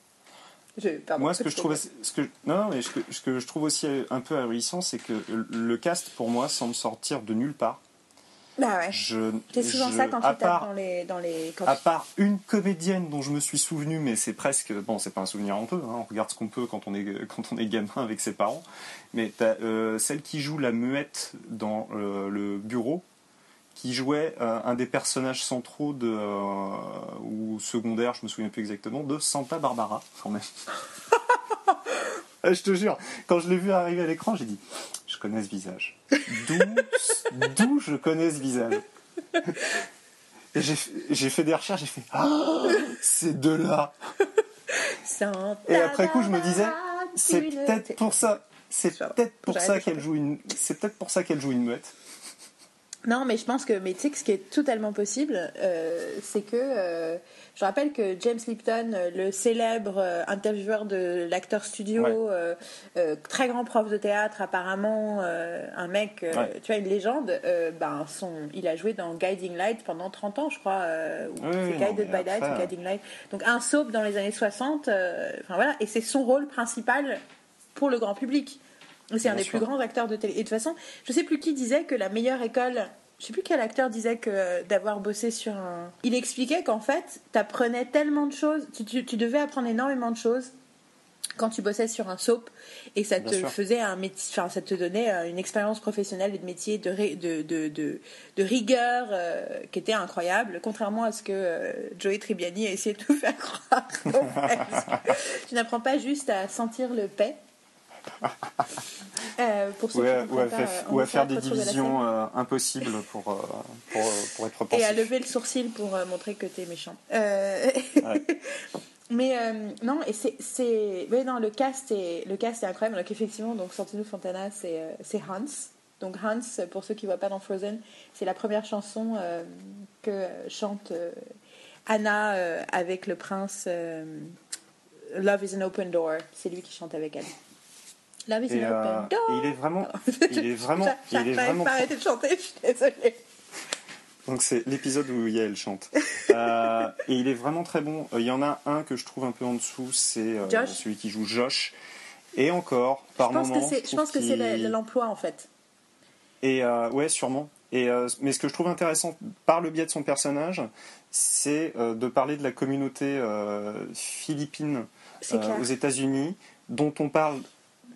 Je, pardon, Moi, ce que je trouve, ce que, non, mais ce que, ce que je trouve aussi un peu ahurissant, c'est que le cast, pour moi, semble sortir de nulle part. Bah ouais. Je, c'est souvent je, ça quand tu tapes part, dans les, dans les. Quand à part une comédienne dont je me suis souvenu, mais c'est presque, bon, c'est pas un souvenir honteux. Hein, on regarde ce qu'on peut quand on est quand on est gamin avec ses parents. Mais t'as euh, celle qui joue la muette dans euh, le bureau, qui jouait euh, un des personnages centraux de euh, ou secondaire, je me souviens plus exactement, de Santa Barbara quand même. Je te jure, quand je l'ai vu arriver à l'écran, j'ai dit je connais ce visage. D'où d'où je connais ce visage. Et j'ai j'ai fait des recherches, j'ai fait oh, ces deux-là. Santa Et après coup, je me disais c'est une... peut-être pour ça, c'est peut-être pour ça qu'elle joue une c'est peut-être pour ça qu'elle joue une muette. Non, mais je pense que, mais tu sais que ce qui est totalement possible, euh, c'est que, euh, je rappelle que James Lipton, le célèbre euh, intervieweur de l'acteur studio, ouais. euh, euh, très grand prof de théâtre, apparemment, euh, un mec, euh, ouais. tu vois, une légende, euh, ben, son, il a joué dans Guiding Light pendant trente ans, je crois, euh, oui, c'est oui, Guided non, by Light, après... ou Guiding Light. Donc, un soap dans les années soixante, euh, enfin voilà, et c'est son rôle principal pour le grand public. C'est Bien un des sûr. plus grands acteurs de télé. Et de toute façon, je sais plus qui disait que la meilleure école, je sais plus quel acteur disait que d'avoir bossé sur un... Il expliquait qu'en fait, t'apprenais tellement de choses, tu, tu, tu devais apprendre énormément de choses quand tu bossais sur un soap, et ça Bien te sûr. faisait un métier, enfin ça te donnait une expérience professionnelle et de métier de, de, de, de, de rigueur euh, qui était incroyable, contrairement à ce que euh, Joey Tribbiani a essayé de nous faire croire. Donc, tu n'apprends pas juste à sentir le paix. Euh, pour ceux ouais, qui ou à, pas, faire, ou à faire des divisions euh, impossibles pour, euh, pour, pour être pensif. Et à lever le sourcil pour euh, montrer que t'es méchant. Euh... Ouais. Mais euh, non, et c'est, c'est... Oui, non, le cast est, le cast est incroyable. Donc effectivement, donc Santino Fontana, c'est, euh, c'est Hans. Donc Hans, pour ceux qui ne voient pas dans Frozen, c'est la première chanson euh, que chante euh, Anna euh, avec le prince. Euh, Love is an open door. C'est lui qui chante avec elle. Love is et, an open euh, door. Et il est vraiment, il est vraiment, J'a, il est vraiment. pas arrêter de chanter. Je suis désolée. Donc c'est l'épisode où Yael chante. euh, et il est vraiment très bon. Il y en a un que je trouve un peu en dessous, c'est euh, celui qui joue Josh. Et encore, par je pense moment. Que c'est, je, je pense que c'est le, l'emploi en fait. Et euh, ouais, sûrement. Et euh, mais ce que je trouve intéressant par le biais de son personnage, c'est euh, de parler de la communauté euh, philippine euh, aux États-Unis, dont on parle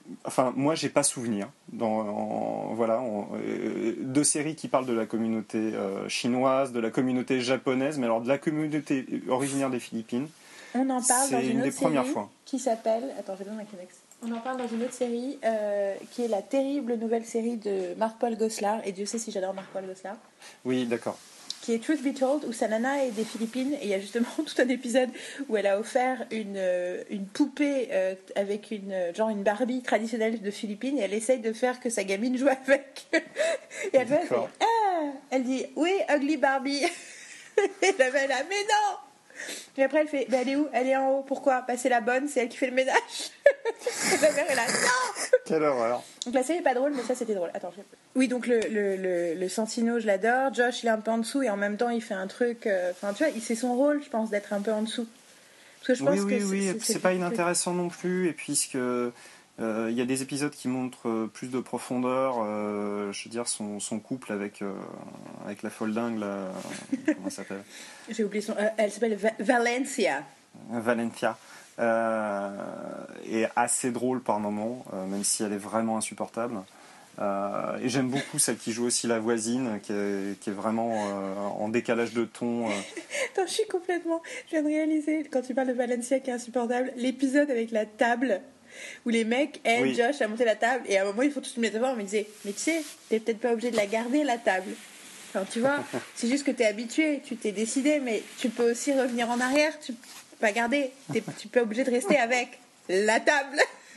enfin, moi, j'ai pas souvenir. Dans, en, voilà, en, euh, de séries qui parlent de la communauté euh, chinoise, de la communauté japonaise, mais alors de la communauté originaire des Philippines. On en parle dans C'est une, une autre des premières série fois. qui s'appelle. Attends, j'ai besoin d'un Kleenex. On en parle dans une autre série euh, qui est la terrible nouvelle série de Marc-Paul Gosselaar. Et Dieu sait si j'adore Marc-Paul Gosselaar. Oui, d'accord. Qui est Truth Be Told, où sa nana est des Philippines. Et il y a justement tout un épisode où elle a offert une, euh, une poupée euh, avec une, genre une Barbie traditionnelle de Philippines. Et elle essaye de faire que sa gamine joue avec. Et elle fait, elle fait ah! Elle dit oui, ugly Barbie. Et la mère là, mais non! Et après, elle fait bah, elle est où? Elle est en haut. Pourquoi? Bah, c'est la bonne, c'est elle qui fait le ménage. La mère est là, non! Quelle horreur! Donc la série est pas drôle, mais ça c'était drôle. Attends, je... Oui, donc le, le, le, le Santino, je l'adore. Josh, il est un peu en dessous et en même temps, il fait un truc. Enfin, euh, tu vois, c'est son rôle, je pense, d'être un peu en dessous. Parce que je pense oui, oui, que oui. C'est, c'est, c'est pas inintéressant non plus. Et puisque il euh, y a des épisodes qui montrent euh, plus de profondeur, euh, je veux dire, son, son couple avec, euh, avec la folle dingue, là, comment elle s'appelle? J'ai oublié son. Euh, elle s'appelle Va- Valencia. Valencia. Euh, est assez drôle par moments, euh, même si elle est vraiment insupportable. Euh, et j'aime beaucoup celle qui joue aussi la voisine, qui est, qui est vraiment euh, en décalage de ton. Euh. Attends, je suis complètement. Je viens de réaliser, quand tu parles de Valencia qui est insupportable, l'épisode avec la table où les mecs aident oui. Josh à monter la table et à un moment ils font toute une métaphore. On me disait, mais tu sais, t'es peut-être pas obligé de la garder la table. Enfin, tu vois, c'est juste que t'es habitué, tu t'es décidé, mais tu peux aussi revenir en arrière. Tu peux pas garder. T'es, tu peux obligé de rester avec la table.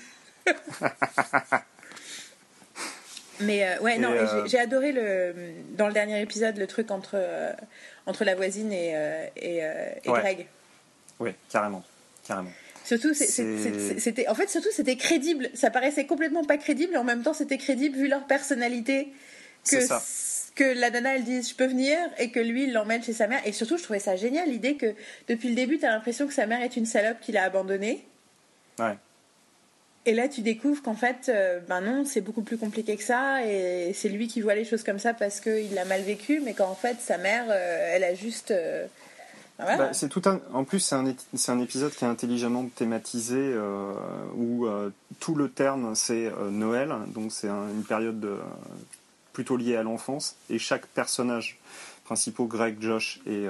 Mais euh, ouais, et non, euh... j'ai, j'ai adoré le, dans le dernier épisode le truc entre, euh, entre la voisine et, euh, et, euh, et ouais. Greg. Oui, carrément. carrément. Surtout, c'est, c'est... C'est, c'était, en fait, surtout, c'était crédible. Ça paraissait complètement pas crédible, et en même temps, c'était crédible vu leur personnalité. Que, c'est ça. Que la nana, elle dise je peux venir, et que lui, il l'emmène chez sa mère. Et surtout, je trouvais ça génial, l'idée que depuis le début, t'as l'impression que sa mère est une salope qui l'a abandonnée. Ouais. Et là, tu découvres qu'en fait, euh, ben non, c'est beaucoup plus compliqué que ça, et c'est lui qui voit les choses comme ça parce qu'il l'a mal vécu, mais qu'en fait, sa mère, euh, elle a juste... Euh, ben voilà. bah, c'est tout un... En plus, c'est un, é... c'est un épisode qui est intelligemment thématisé, euh, où euh, tout le terme, c'est euh, Noël, donc c'est un, une période de, plutôt liée à l'enfance, et chaque personnage principal, Greg, Josh et... Euh,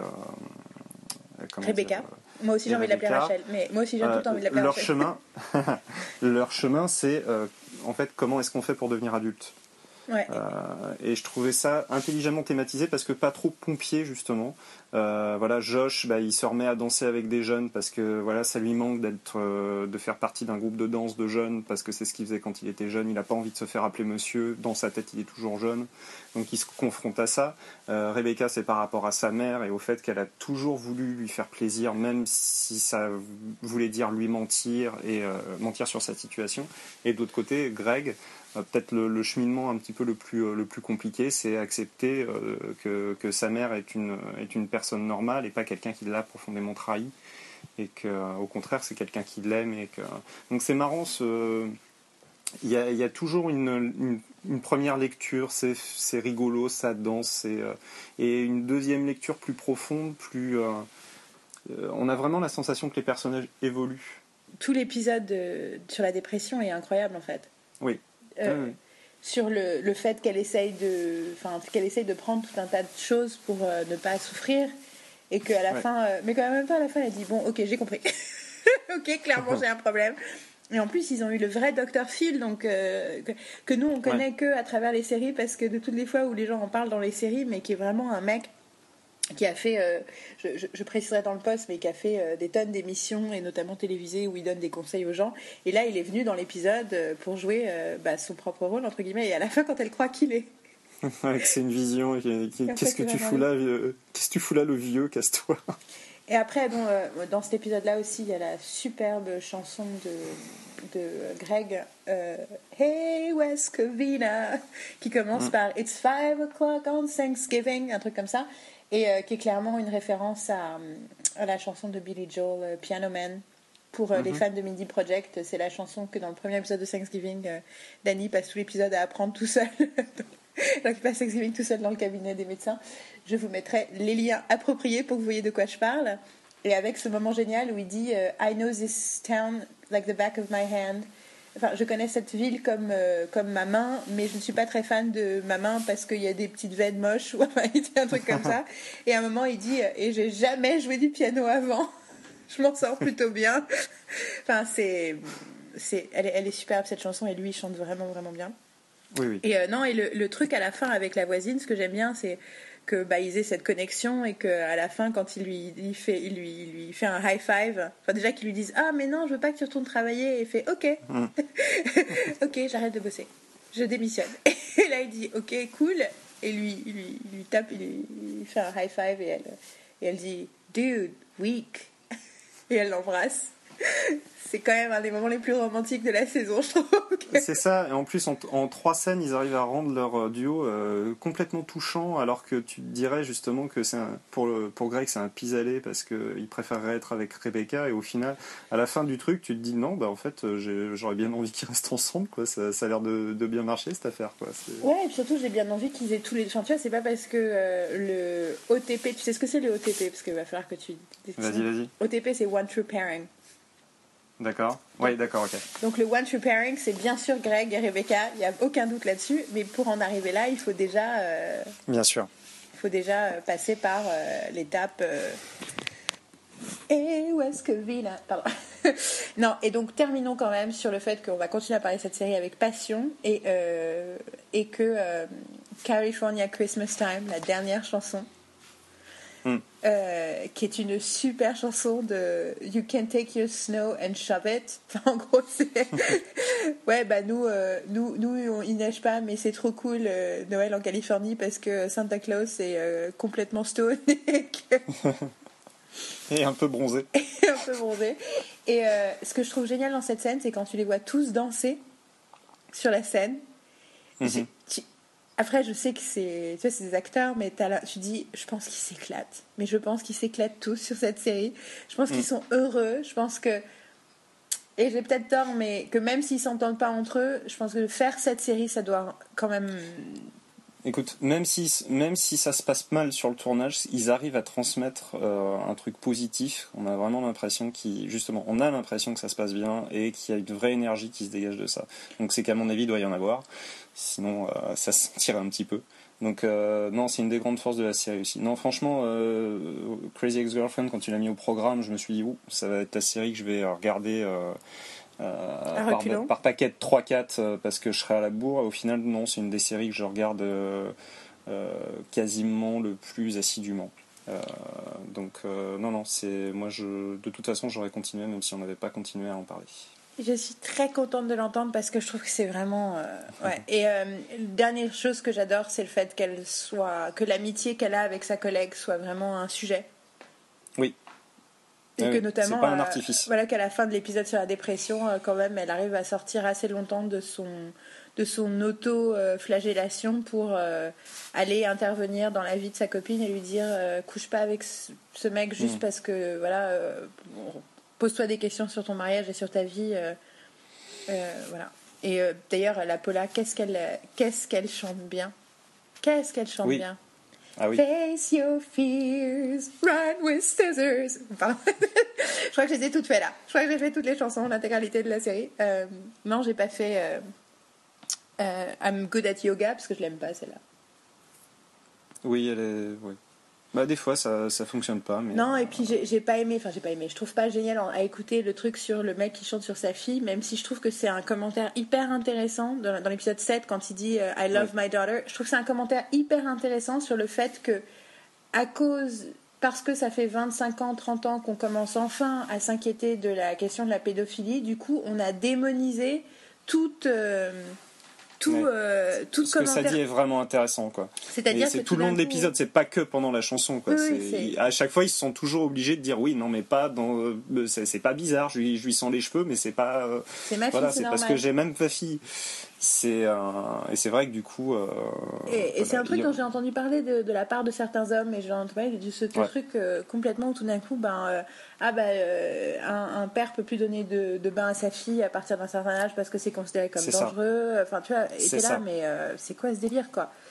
Rebecca. Dire, euh, moi aussi j'ai envie de l'appeler Rachel, mais moi aussi j'ai euh, tout envie de l'appeler leur Rachel. Chemin, leur chemin, c'est euh, en fait comment est-ce qu'on fait pour devenir adulte. Ouais. Euh, et je trouvais ça intelligemment thématisé parce que pas trop pompier justement. Euh, voilà, Josh, bah, il se remet à danser avec des jeunes parce que voilà, ça lui manque d'être, euh, de faire partie d'un groupe de danse de jeunes parce que c'est ce qu'il faisait quand il était jeune. Il n'a pas envie de se faire appeler monsieur. Dans sa tête, il est toujours jeune. Donc il se confronte à ça. Euh, Rebecca, c'est par rapport à sa mère et au fait qu'elle a toujours voulu lui faire plaisir, même si ça voulait dire lui mentir et euh, mentir sur sa situation. Et de l'autre côté, Greg. Euh, peut-être le, le cheminement un petit peu le plus, euh, le plus compliqué, c'est accepter euh, que, que sa mère est une, est une personne normale et pas quelqu'un qui l'a profondément trahi. Et qu'au euh, contraire, c'est quelqu'un qui l'aime. Et que... Donc c'est marrant, ce... il, y a, il y a toujours une, une, une première lecture, c'est, c'est rigolo, ça danse. C'est, euh... et une deuxième lecture plus profonde, plus... Euh... on a vraiment la sensation que les personnages évoluent. Tout l'épisode de, sur la dépression est incroyable en fait. Oui. Euh, oui. Sur le, le fait qu'elle essaye de, enfin, qu'elle essaye de prendre tout un tas de choses pour euh, ne pas souffrir et qu'à la ouais. fin, euh, mais quand même pas à la fin, elle dit bon, ok, j'ai compris, ok, clairement j'ai un problème. Et en plus, ils ont eu le vrai docteur Phil, donc euh, que, que nous on connaît ouais. que à travers les séries parce que de toutes les fois où les gens en parlent dans les séries, mais qui est vraiment un mec qui a fait, euh, je, je, je préciserai dans le post, mais qui a fait euh, des tonnes d'émissions, et notamment télévisées, où il donne des conseils aux gens. Et là, il est venu dans l'épisode euh, pour jouer euh, bah, son propre rôle, entre guillemets, et à la fin, quand elle croit qu'il est... Ouais, c'est une vision. Qu'est-ce que tu fous là, vieux... Qu'est-ce que tu fous là, le vieux, casse-toi. Et après, bon, euh, dans cet épisode-là aussi, il y a la superbe chanson de, de Greg, euh, Hey West Covina, qui commence mm. par It's five o'clock on Thanksgiving, un truc comme ça. Et euh, qui est clairement une référence à, à la chanson de Billy Joel, euh, Piano Man. Pour euh, mm-hmm. les fans de Mindy Project, c'est la chanson que dans le premier épisode de Thanksgiving, euh, Danny passe tout l'épisode à apprendre tout seul. Donc il passe Thanksgiving tout seul dans le cabinet des médecins. Je vous mettrai les liens appropriés pour que vous voyez de quoi je parle. Et avec ce moment génial où il dit euh, I know this town like the back of my hand. enfin, je connais cette ville comme, euh, comme ma main, mais je ne suis pas très fan de ma main parce qu'il y a des petites veines moches, ou enfin, il dit un truc comme ça. Et à un moment, il dit, et j'ai jamais joué du piano avant. Je m'en sors plutôt bien. Enfin, c'est, c'est, elle, est, elle est superbe cette chanson, et lui, il chante vraiment, vraiment bien. Oui, oui. Et euh, non, et le, le truc à la fin avec la voisine, ce que j'aime bien, c'est que bah, ils aient cette connexion, et qu'à la fin, quand il lui, il fait, il lui, il lui fait un high five, enfin déjà qu'ils lui disent ah mais non, je veux pas que tu retournes travailler, et il fait ok, mm. ok, j'arrête de bosser, je démissionne. Et là il dit ok, cool, et lui, il lui, il lui tape, il lui, il lui fait un high five, et elle, et elle dit dude, weak, et elle l'embrasse. C'est quand même un des moments les plus romantiques de la saison, je trouve. C'est ça, et en plus en, en trois scènes ils arrivent à rendre leur duo euh, complètement touchant, alors que tu te dirais justement que c'est un, pour, le, pour Greg c'est un pis-aller parce qu'il préférerait être avec Rebecca, et au final à la fin du truc tu te dis non, bah en fait j'ai, j'aurais bien envie qu'ils restent ensemble, quoi. Ça, ça a l'air de, de bien marcher cette affaire, quoi. C'est... Ouais, et puis surtout j'ai bien envie qu'ils aient tous les... Enfin tu vois, c'est pas parce que euh, le O T P, tu sais ce que c'est le O T P, parce qu'il va falloir que tu... Vas-y, vas-y. O T P c'est One True Pairing. D'accord, oui, d'accord, ok. Donc le One True Pairing, c'est bien sûr Greg et Rebecca, il n'y a aucun doute là-dessus, mais pour en arriver là, il faut déjà... Euh, bien sûr. Il faut déjà passer par euh, l'étape... Euh, et où est-ce que Vina... Pardon. Non, et donc terminons quand même sur le fait qu'on va continuer à parler de cette série avec passion, et, euh, et que euh, California Christmas Time, la dernière chanson, Mm. Euh, qui est une super chanson de You Can Take Your Snow and Shove It. Enfin, en gros, c'est ouais, bah nous, euh, nous, nous, on, il neige pas, mais c'est trop cool euh, Noël en Californie parce que Santa Claus est euh, complètement stone et, que... et un peu bronzé. et un peu bronzé. Et euh, ce que je trouve génial dans cette scène, c'est quand tu les vois tous danser sur la scène. Mm-hmm. Tu... Après, je sais que c'est, tu vois, c'est des acteurs, mais t'as là, tu dis, je pense qu'ils s'éclatent. Mais je pense qu'ils s'éclatent tous sur cette série. Je pense mm. qu'ils sont heureux. Je pense que, et j'ai peut-être tort, mais que même s'ils s'entendent pas entre eux, je pense que faire cette série, ça doit quand même... Écoute, même si, même si ça se passe mal sur le tournage, ils arrivent à transmettre euh, un truc positif. On a vraiment l'impression qu'ils, justement, on a l'impression que ça se passe bien et qu'il y a une vraie énergie qui se dégage de ça. Donc c'est qu'à mon avis, il doit y en avoir. Sinon, euh, ça se sentirait un petit peu. Donc euh, non, c'est une des grandes forces de la série aussi. Non, franchement, euh, Crazy Ex-Girlfriend, quand tu l'as mis au programme, je me suis dit, ouh, ça va être la série que je vais regarder... Euh, Euh, par, par paquet de trois quatre euh, parce que je serai à la bourre. Au final, non, c'est une des séries que je regarde euh, euh, quasiment le plus assidûment. Euh, donc, euh, non, non, c'est moi, je, de toute façon, j'aurais continué, même si on n'avait pas continué à en parler. Je suis très contente de l'entendre parce que je trouve que c'est vraiment euh, ouais. Et euh, la dernière chose que j'adore, c'est le fait qu'elle soit, que l'amitié qu'elle a avec sa collègue soit vraiment un sujet. Oui. Et ah que oui, notamment, c'est pas un artifice. Euh, voilà, qu'à la fin de l'épisode sur la dépression, euh, quand même, elle arrive à sortir assez longtemps de son, de son auto-flagellation pour euh, aller intervenir dans la vie de sa copine et lui dire euh, couche pas avec ce mec juste mmh. parce que, voilà, euh, pose-toi des questions sur ton mariage et sur ta vie. Euh, euh, voilà. Et euh, d'ailleurs, la Paula, qu'est-ce qu'elle, qu'est-ce qu'elle chante bien. Qu'est-ce qu'elle chante oui. bien. Ah oui. Face your fears, run with scissors. Pardon. Je crois que je les ai toutes faites là. Je crois que j'ai fait toutes les chansons, l'intégralité de la série. Euh, non, j'ai pas fait euh, euh, I'm good at yoga parce que je l'aime pas celle-là. Oui, elle est. Oui. Bah des fois ça ça fonctionne pas. Mais... Non, et puis j'ai, j'ai pas aimé. Enfin j'ai pas aimé. Je trouve pas génial à écouter le truc sur le mec qui chante sur sa fille, même si je trouve que c'est un commentaire hyper intéressant dans, dans l'épisode sept quand il dit uh, I love ouais. my daughter. Je trouve que c'est un commentaire hyper intéressant sur le fait que à cause parce que ça fait vingt-cinq ans, trente ans qu'on commence enfin à s'inquiéter de la question de la pédophilie, du coup on a démonisé toute euh, tout, ouais. euh, tout ce commentaire... que ça dit est vraiment intéressant, quoi. C'est-à-dire c'est que tout le long de l'épisode, coup... c'est pas que pendant la chanson, quoi. Oui, c'est... oui, c'est... Il... à chaque fois ils se sont toujours obligés de dire oui, non mais pas dans euh, c'est, c'est pas bizarre, je lui, je lui sens les cheveux mais c'est pas euh... c'est ma fille, voilà, c'est, c'est normal. Parce que j'ai même ma fille. C'est euh... et c'est vrai que du coup euh... et, et voilà, c'est un truc il... dont j'ai entendu parler de, de la part de certains hommes, et j'ai entendu parler de ce ouais. truc euh, complètement où tout d'un coup ben euh, ah ben euh, un, un père peut plus donner de, de bain à sa fille à partir d'un certain âge parce que c'est considéré comme c'est dangereux, ça. enfin tu vois, et t'es là mais euh, c'est quoi ce délire, quoi.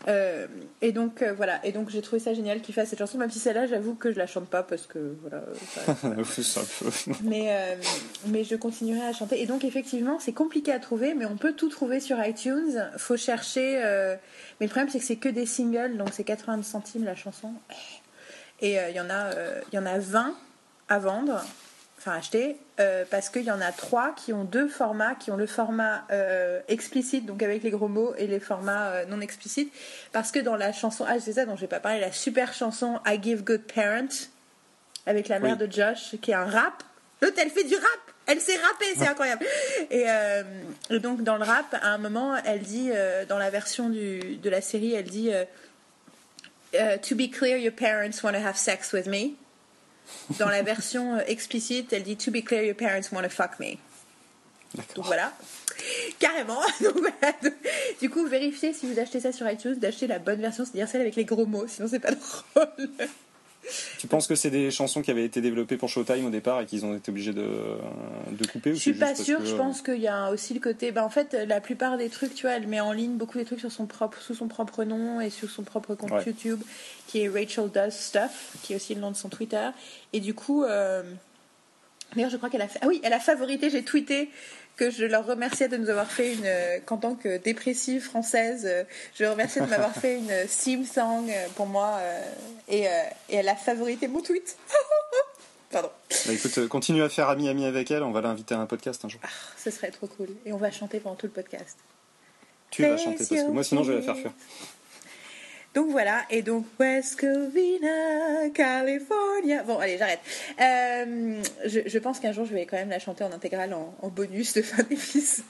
Euh, et donc euh, voilà, et donc j'ai trouvé ça génial qu'il fasse cette chanson, même si celle-là, j'avoue que je la chante pas parce que voilà. Ça, c'est un peu... mais euh, mais je continuerai à chanter. Et donc effectivement, c'est compliqué à trouver, mais on peut tout trouver sur iTunes. Faut chercher. Euh... Mais le problème, c'est que c'est que des singles, donc c'est quatre-vingts centimes la chanson. Et il euh, y en a, il euh, y en a vingt à vendre. Enfin acheter, euh, parce qu'il y en a trois qui ont deux formats, qui ont le format euh, explicite, donc avec les gros mots, et les formats euh, non explicites, parce que dans la chanson, ah c'est ça dont j'ai pas parlé, la super chanson I Give Good Parent, avec la mère oui. de Josh, qui est un rap, l'autre elle fait du rap, elle sait rapper, c'est incroyable, et, euh, et donc dans le rap, à un moment, elle dit, euh, dans la version du, de la série, elle dit euh, uh, To be clear, your parents want to have sex with me. Dans la version explicite, elle dit To be clear, your parents want to fuck me. D'accord. Donc voilà, carrément. Donc, voilà. Du coup, vérifiez si vous achetez ça sur iTunes, d'acheter la bonne version, c'est-à-dire celle avec les gros mots, sinon c'est pas drôle. Tu penses que c'est des chansons qui avaient été développées pour Showtime au départ et qu'ils ont été obligés de, de couper ou Je suis pas sûre, que... je pense qu'il y a aussi le côté... Bah, en fait, la plupart des trucs, tu vois, elle met en ligne beaucoup des trucs sur son propre, sous son propre nom et sur son propre compte ouais. YouTube, qui est Rachel Does Stuff, qui est aussi le nom de son Twitter. Et du coup... Euh... D'ailleurs, je crois qu'elle a fait... Ah oui, elle a favorité, j'ai tweeté que je leur remerciais de nous avoir fait une, euh, qu'en tant que dépressive française, euh, je leur remerciais de m'avoir fait une theme song euh, pour moi euh, et, euh, et elle a favorité mon tweet. Pardon. Bah écoute, euh, continue à faire ami-ami avec elle, on va l'inviter à un podcast un jour. Ah, ce serait trop cool. Et on va chanter pendant tout le podcast. Tu vas chanter parce que moi sinon je vais la faire fuir. Donc voilà, et donc West Covina, California. Bon, allez, j'arrête. Euh, je, je pense qu'un jour je vais quand même la chanter en intégrale, en, en bonus de fin d'épisode.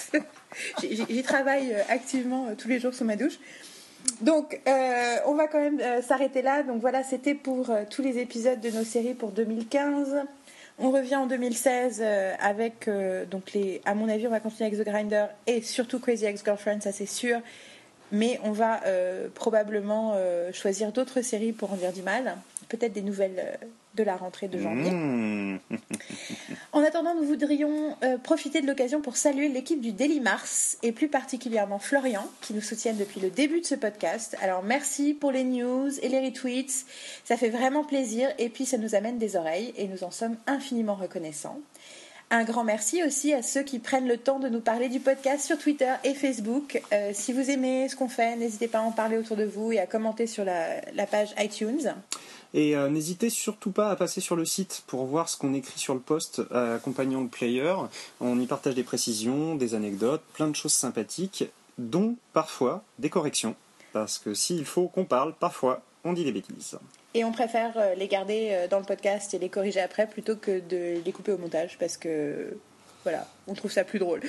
J'y travaille activement tous les jours sous ma douche. Donc, euh, on va quand même euh, s'arrêter là. Donc voilà, c'était pour euh, tous les épisodes de nos séries pour deux mille quinze. On revient en deux mille seize euh, avec, euh, donc les, à mon avis, on va continuer avec The Grinder et surtout Crazy Ex-Girlfriend, ça c'est sûr. Mais on va euh, probablement euh, choisir d'autres séries pour en dire du mal. Peut-être des nouvelles euh, de la rentrée de janvier. Mmh. En attendant, nous voudrions euh, profiter de l'occasion pour saluer l'équipe du Daily Mars et plus particulièrement Florian qui nous soutiennent depuis le début de ce podcast. Alors merci pour les news et les retweets. Ça fait vraiment plaisir et puis ça nous amène des oreilles et nous en sommes infiniment reconnaissants. Un grand merci aussi à ceux qui prennent le temps de nous parler du podcast sur Twitter et Facebook. Euh, si vous aimez ce qu'on fait, n'hésitez pas à en parler autour de vous et à commenter sur la, la page iTunes. Et euh, n'hésitez surtout pas à passer sur le site pour voir ce qu'on écrit sur le post euh, accompagnant le player. On y partage des précisions, des anecdotes, plein de choses sympathiques, dont parfois des corrections. Parce que s'il faut qu'on parle, parfois on dit des bêtises. Et on préfère les garder dans le podcast et les corriger après plutôt que de les couper au montage parce que, voilà, on trouve ça plus drôle.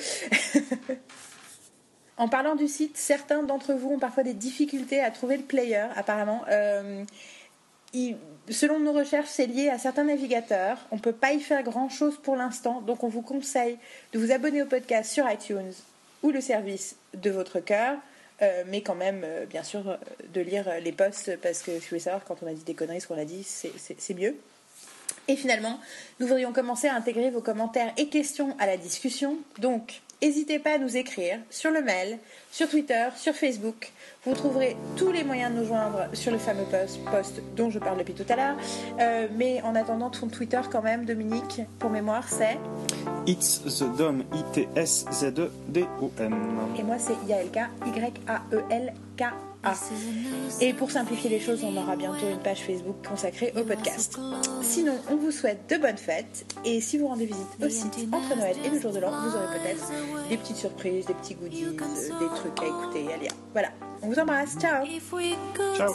En parlant du site, certains d'entre vous ont parfois des difficultés à trouver le player, apparemment. Euh, il, selon nos recherches, c'est lié à certains navigateurs. On ne peut pas y faire grand-chose pour l'instant, donc on vous conseille de vous abonner au podcast sur iTunes ou le service de votre cœur. Euh, mais quand même, euh, bien sûr, euh, de lire les posts parce que si vous voulez savoir, quand on a dit des conneries, ce qu'on a dit, c'est, c'est, c'est mieux. Et finalement, nous voudrions commencer à intégrer vos commentaires et questions à la discussion. Donc, n'hésitez pas à nous écrire sur le mail, sur Twitter, sur Facebook. Vous trouverez tous les moyens de nous joindre sur le fameux post, post dont je parle depuis tout à l'heure. Euh, mais en attendant, ton Twitter quand même, Dominique, pour mémoire, c'est... It's the Dom, I T S Z E D O M. Et moi, c'est Y A L K, Y A E L K A. Et pour simplifier les choses, on aura bientôt une page Facebook consacrée au podcast. Sinon, on vous souhaite de bonnes fêtes. Et si vous rendez visite au site entre Noël et le jour de l'an, vous aurez peut-être des petites surprises, des petits goodies, des trucs à écouter et à lire. Voilà, on vous embrasse. Ciao. Ciao.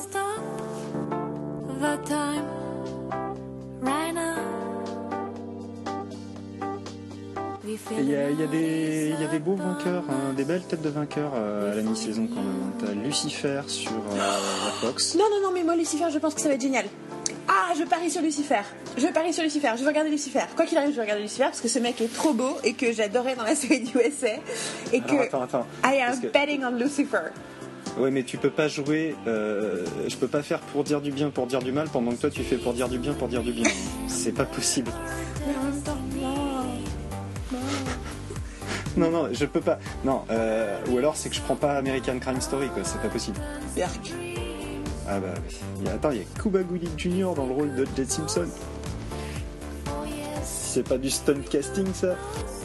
Il y, a, y, a des, y a des beaux vainqueurs, hein, des belles têtes de vainqueurs euh, à la mi-saison quand même. T'as Lucifer sur euh, la Fox. Non, non, non, mais moi Lucifer, je pense que ça va être génial. Ah, je parie sur Lucifer. Je parie sur Lucifer. Je vais regarder Lucifer. Quoi qu'il arrive, je vais regarder Lucifer parce que ce mec est trop beau et que j'adorais dans la série du U S A. Et que Alors, attends, attends. I am que... betting on Lucifer. Ouais, mais tu peux pas jouer. Euh, je peux pas faire pour dire du bien, pour dire du mal, pendant que toi tu fais pour dire du bien, pour dire du bien. C'est pas possible. Mais en même temps, non. Non. Non, non, je peux pas. Non, euh, ou alors c'est que je prends pas American Crime Story, quoi. C'est pas possible. Berk. Ah bah, il y a, attends, il y a Cuba Gooding Junior dans le rôle de Jet Simpson. C'est pas du stunt casting, ça?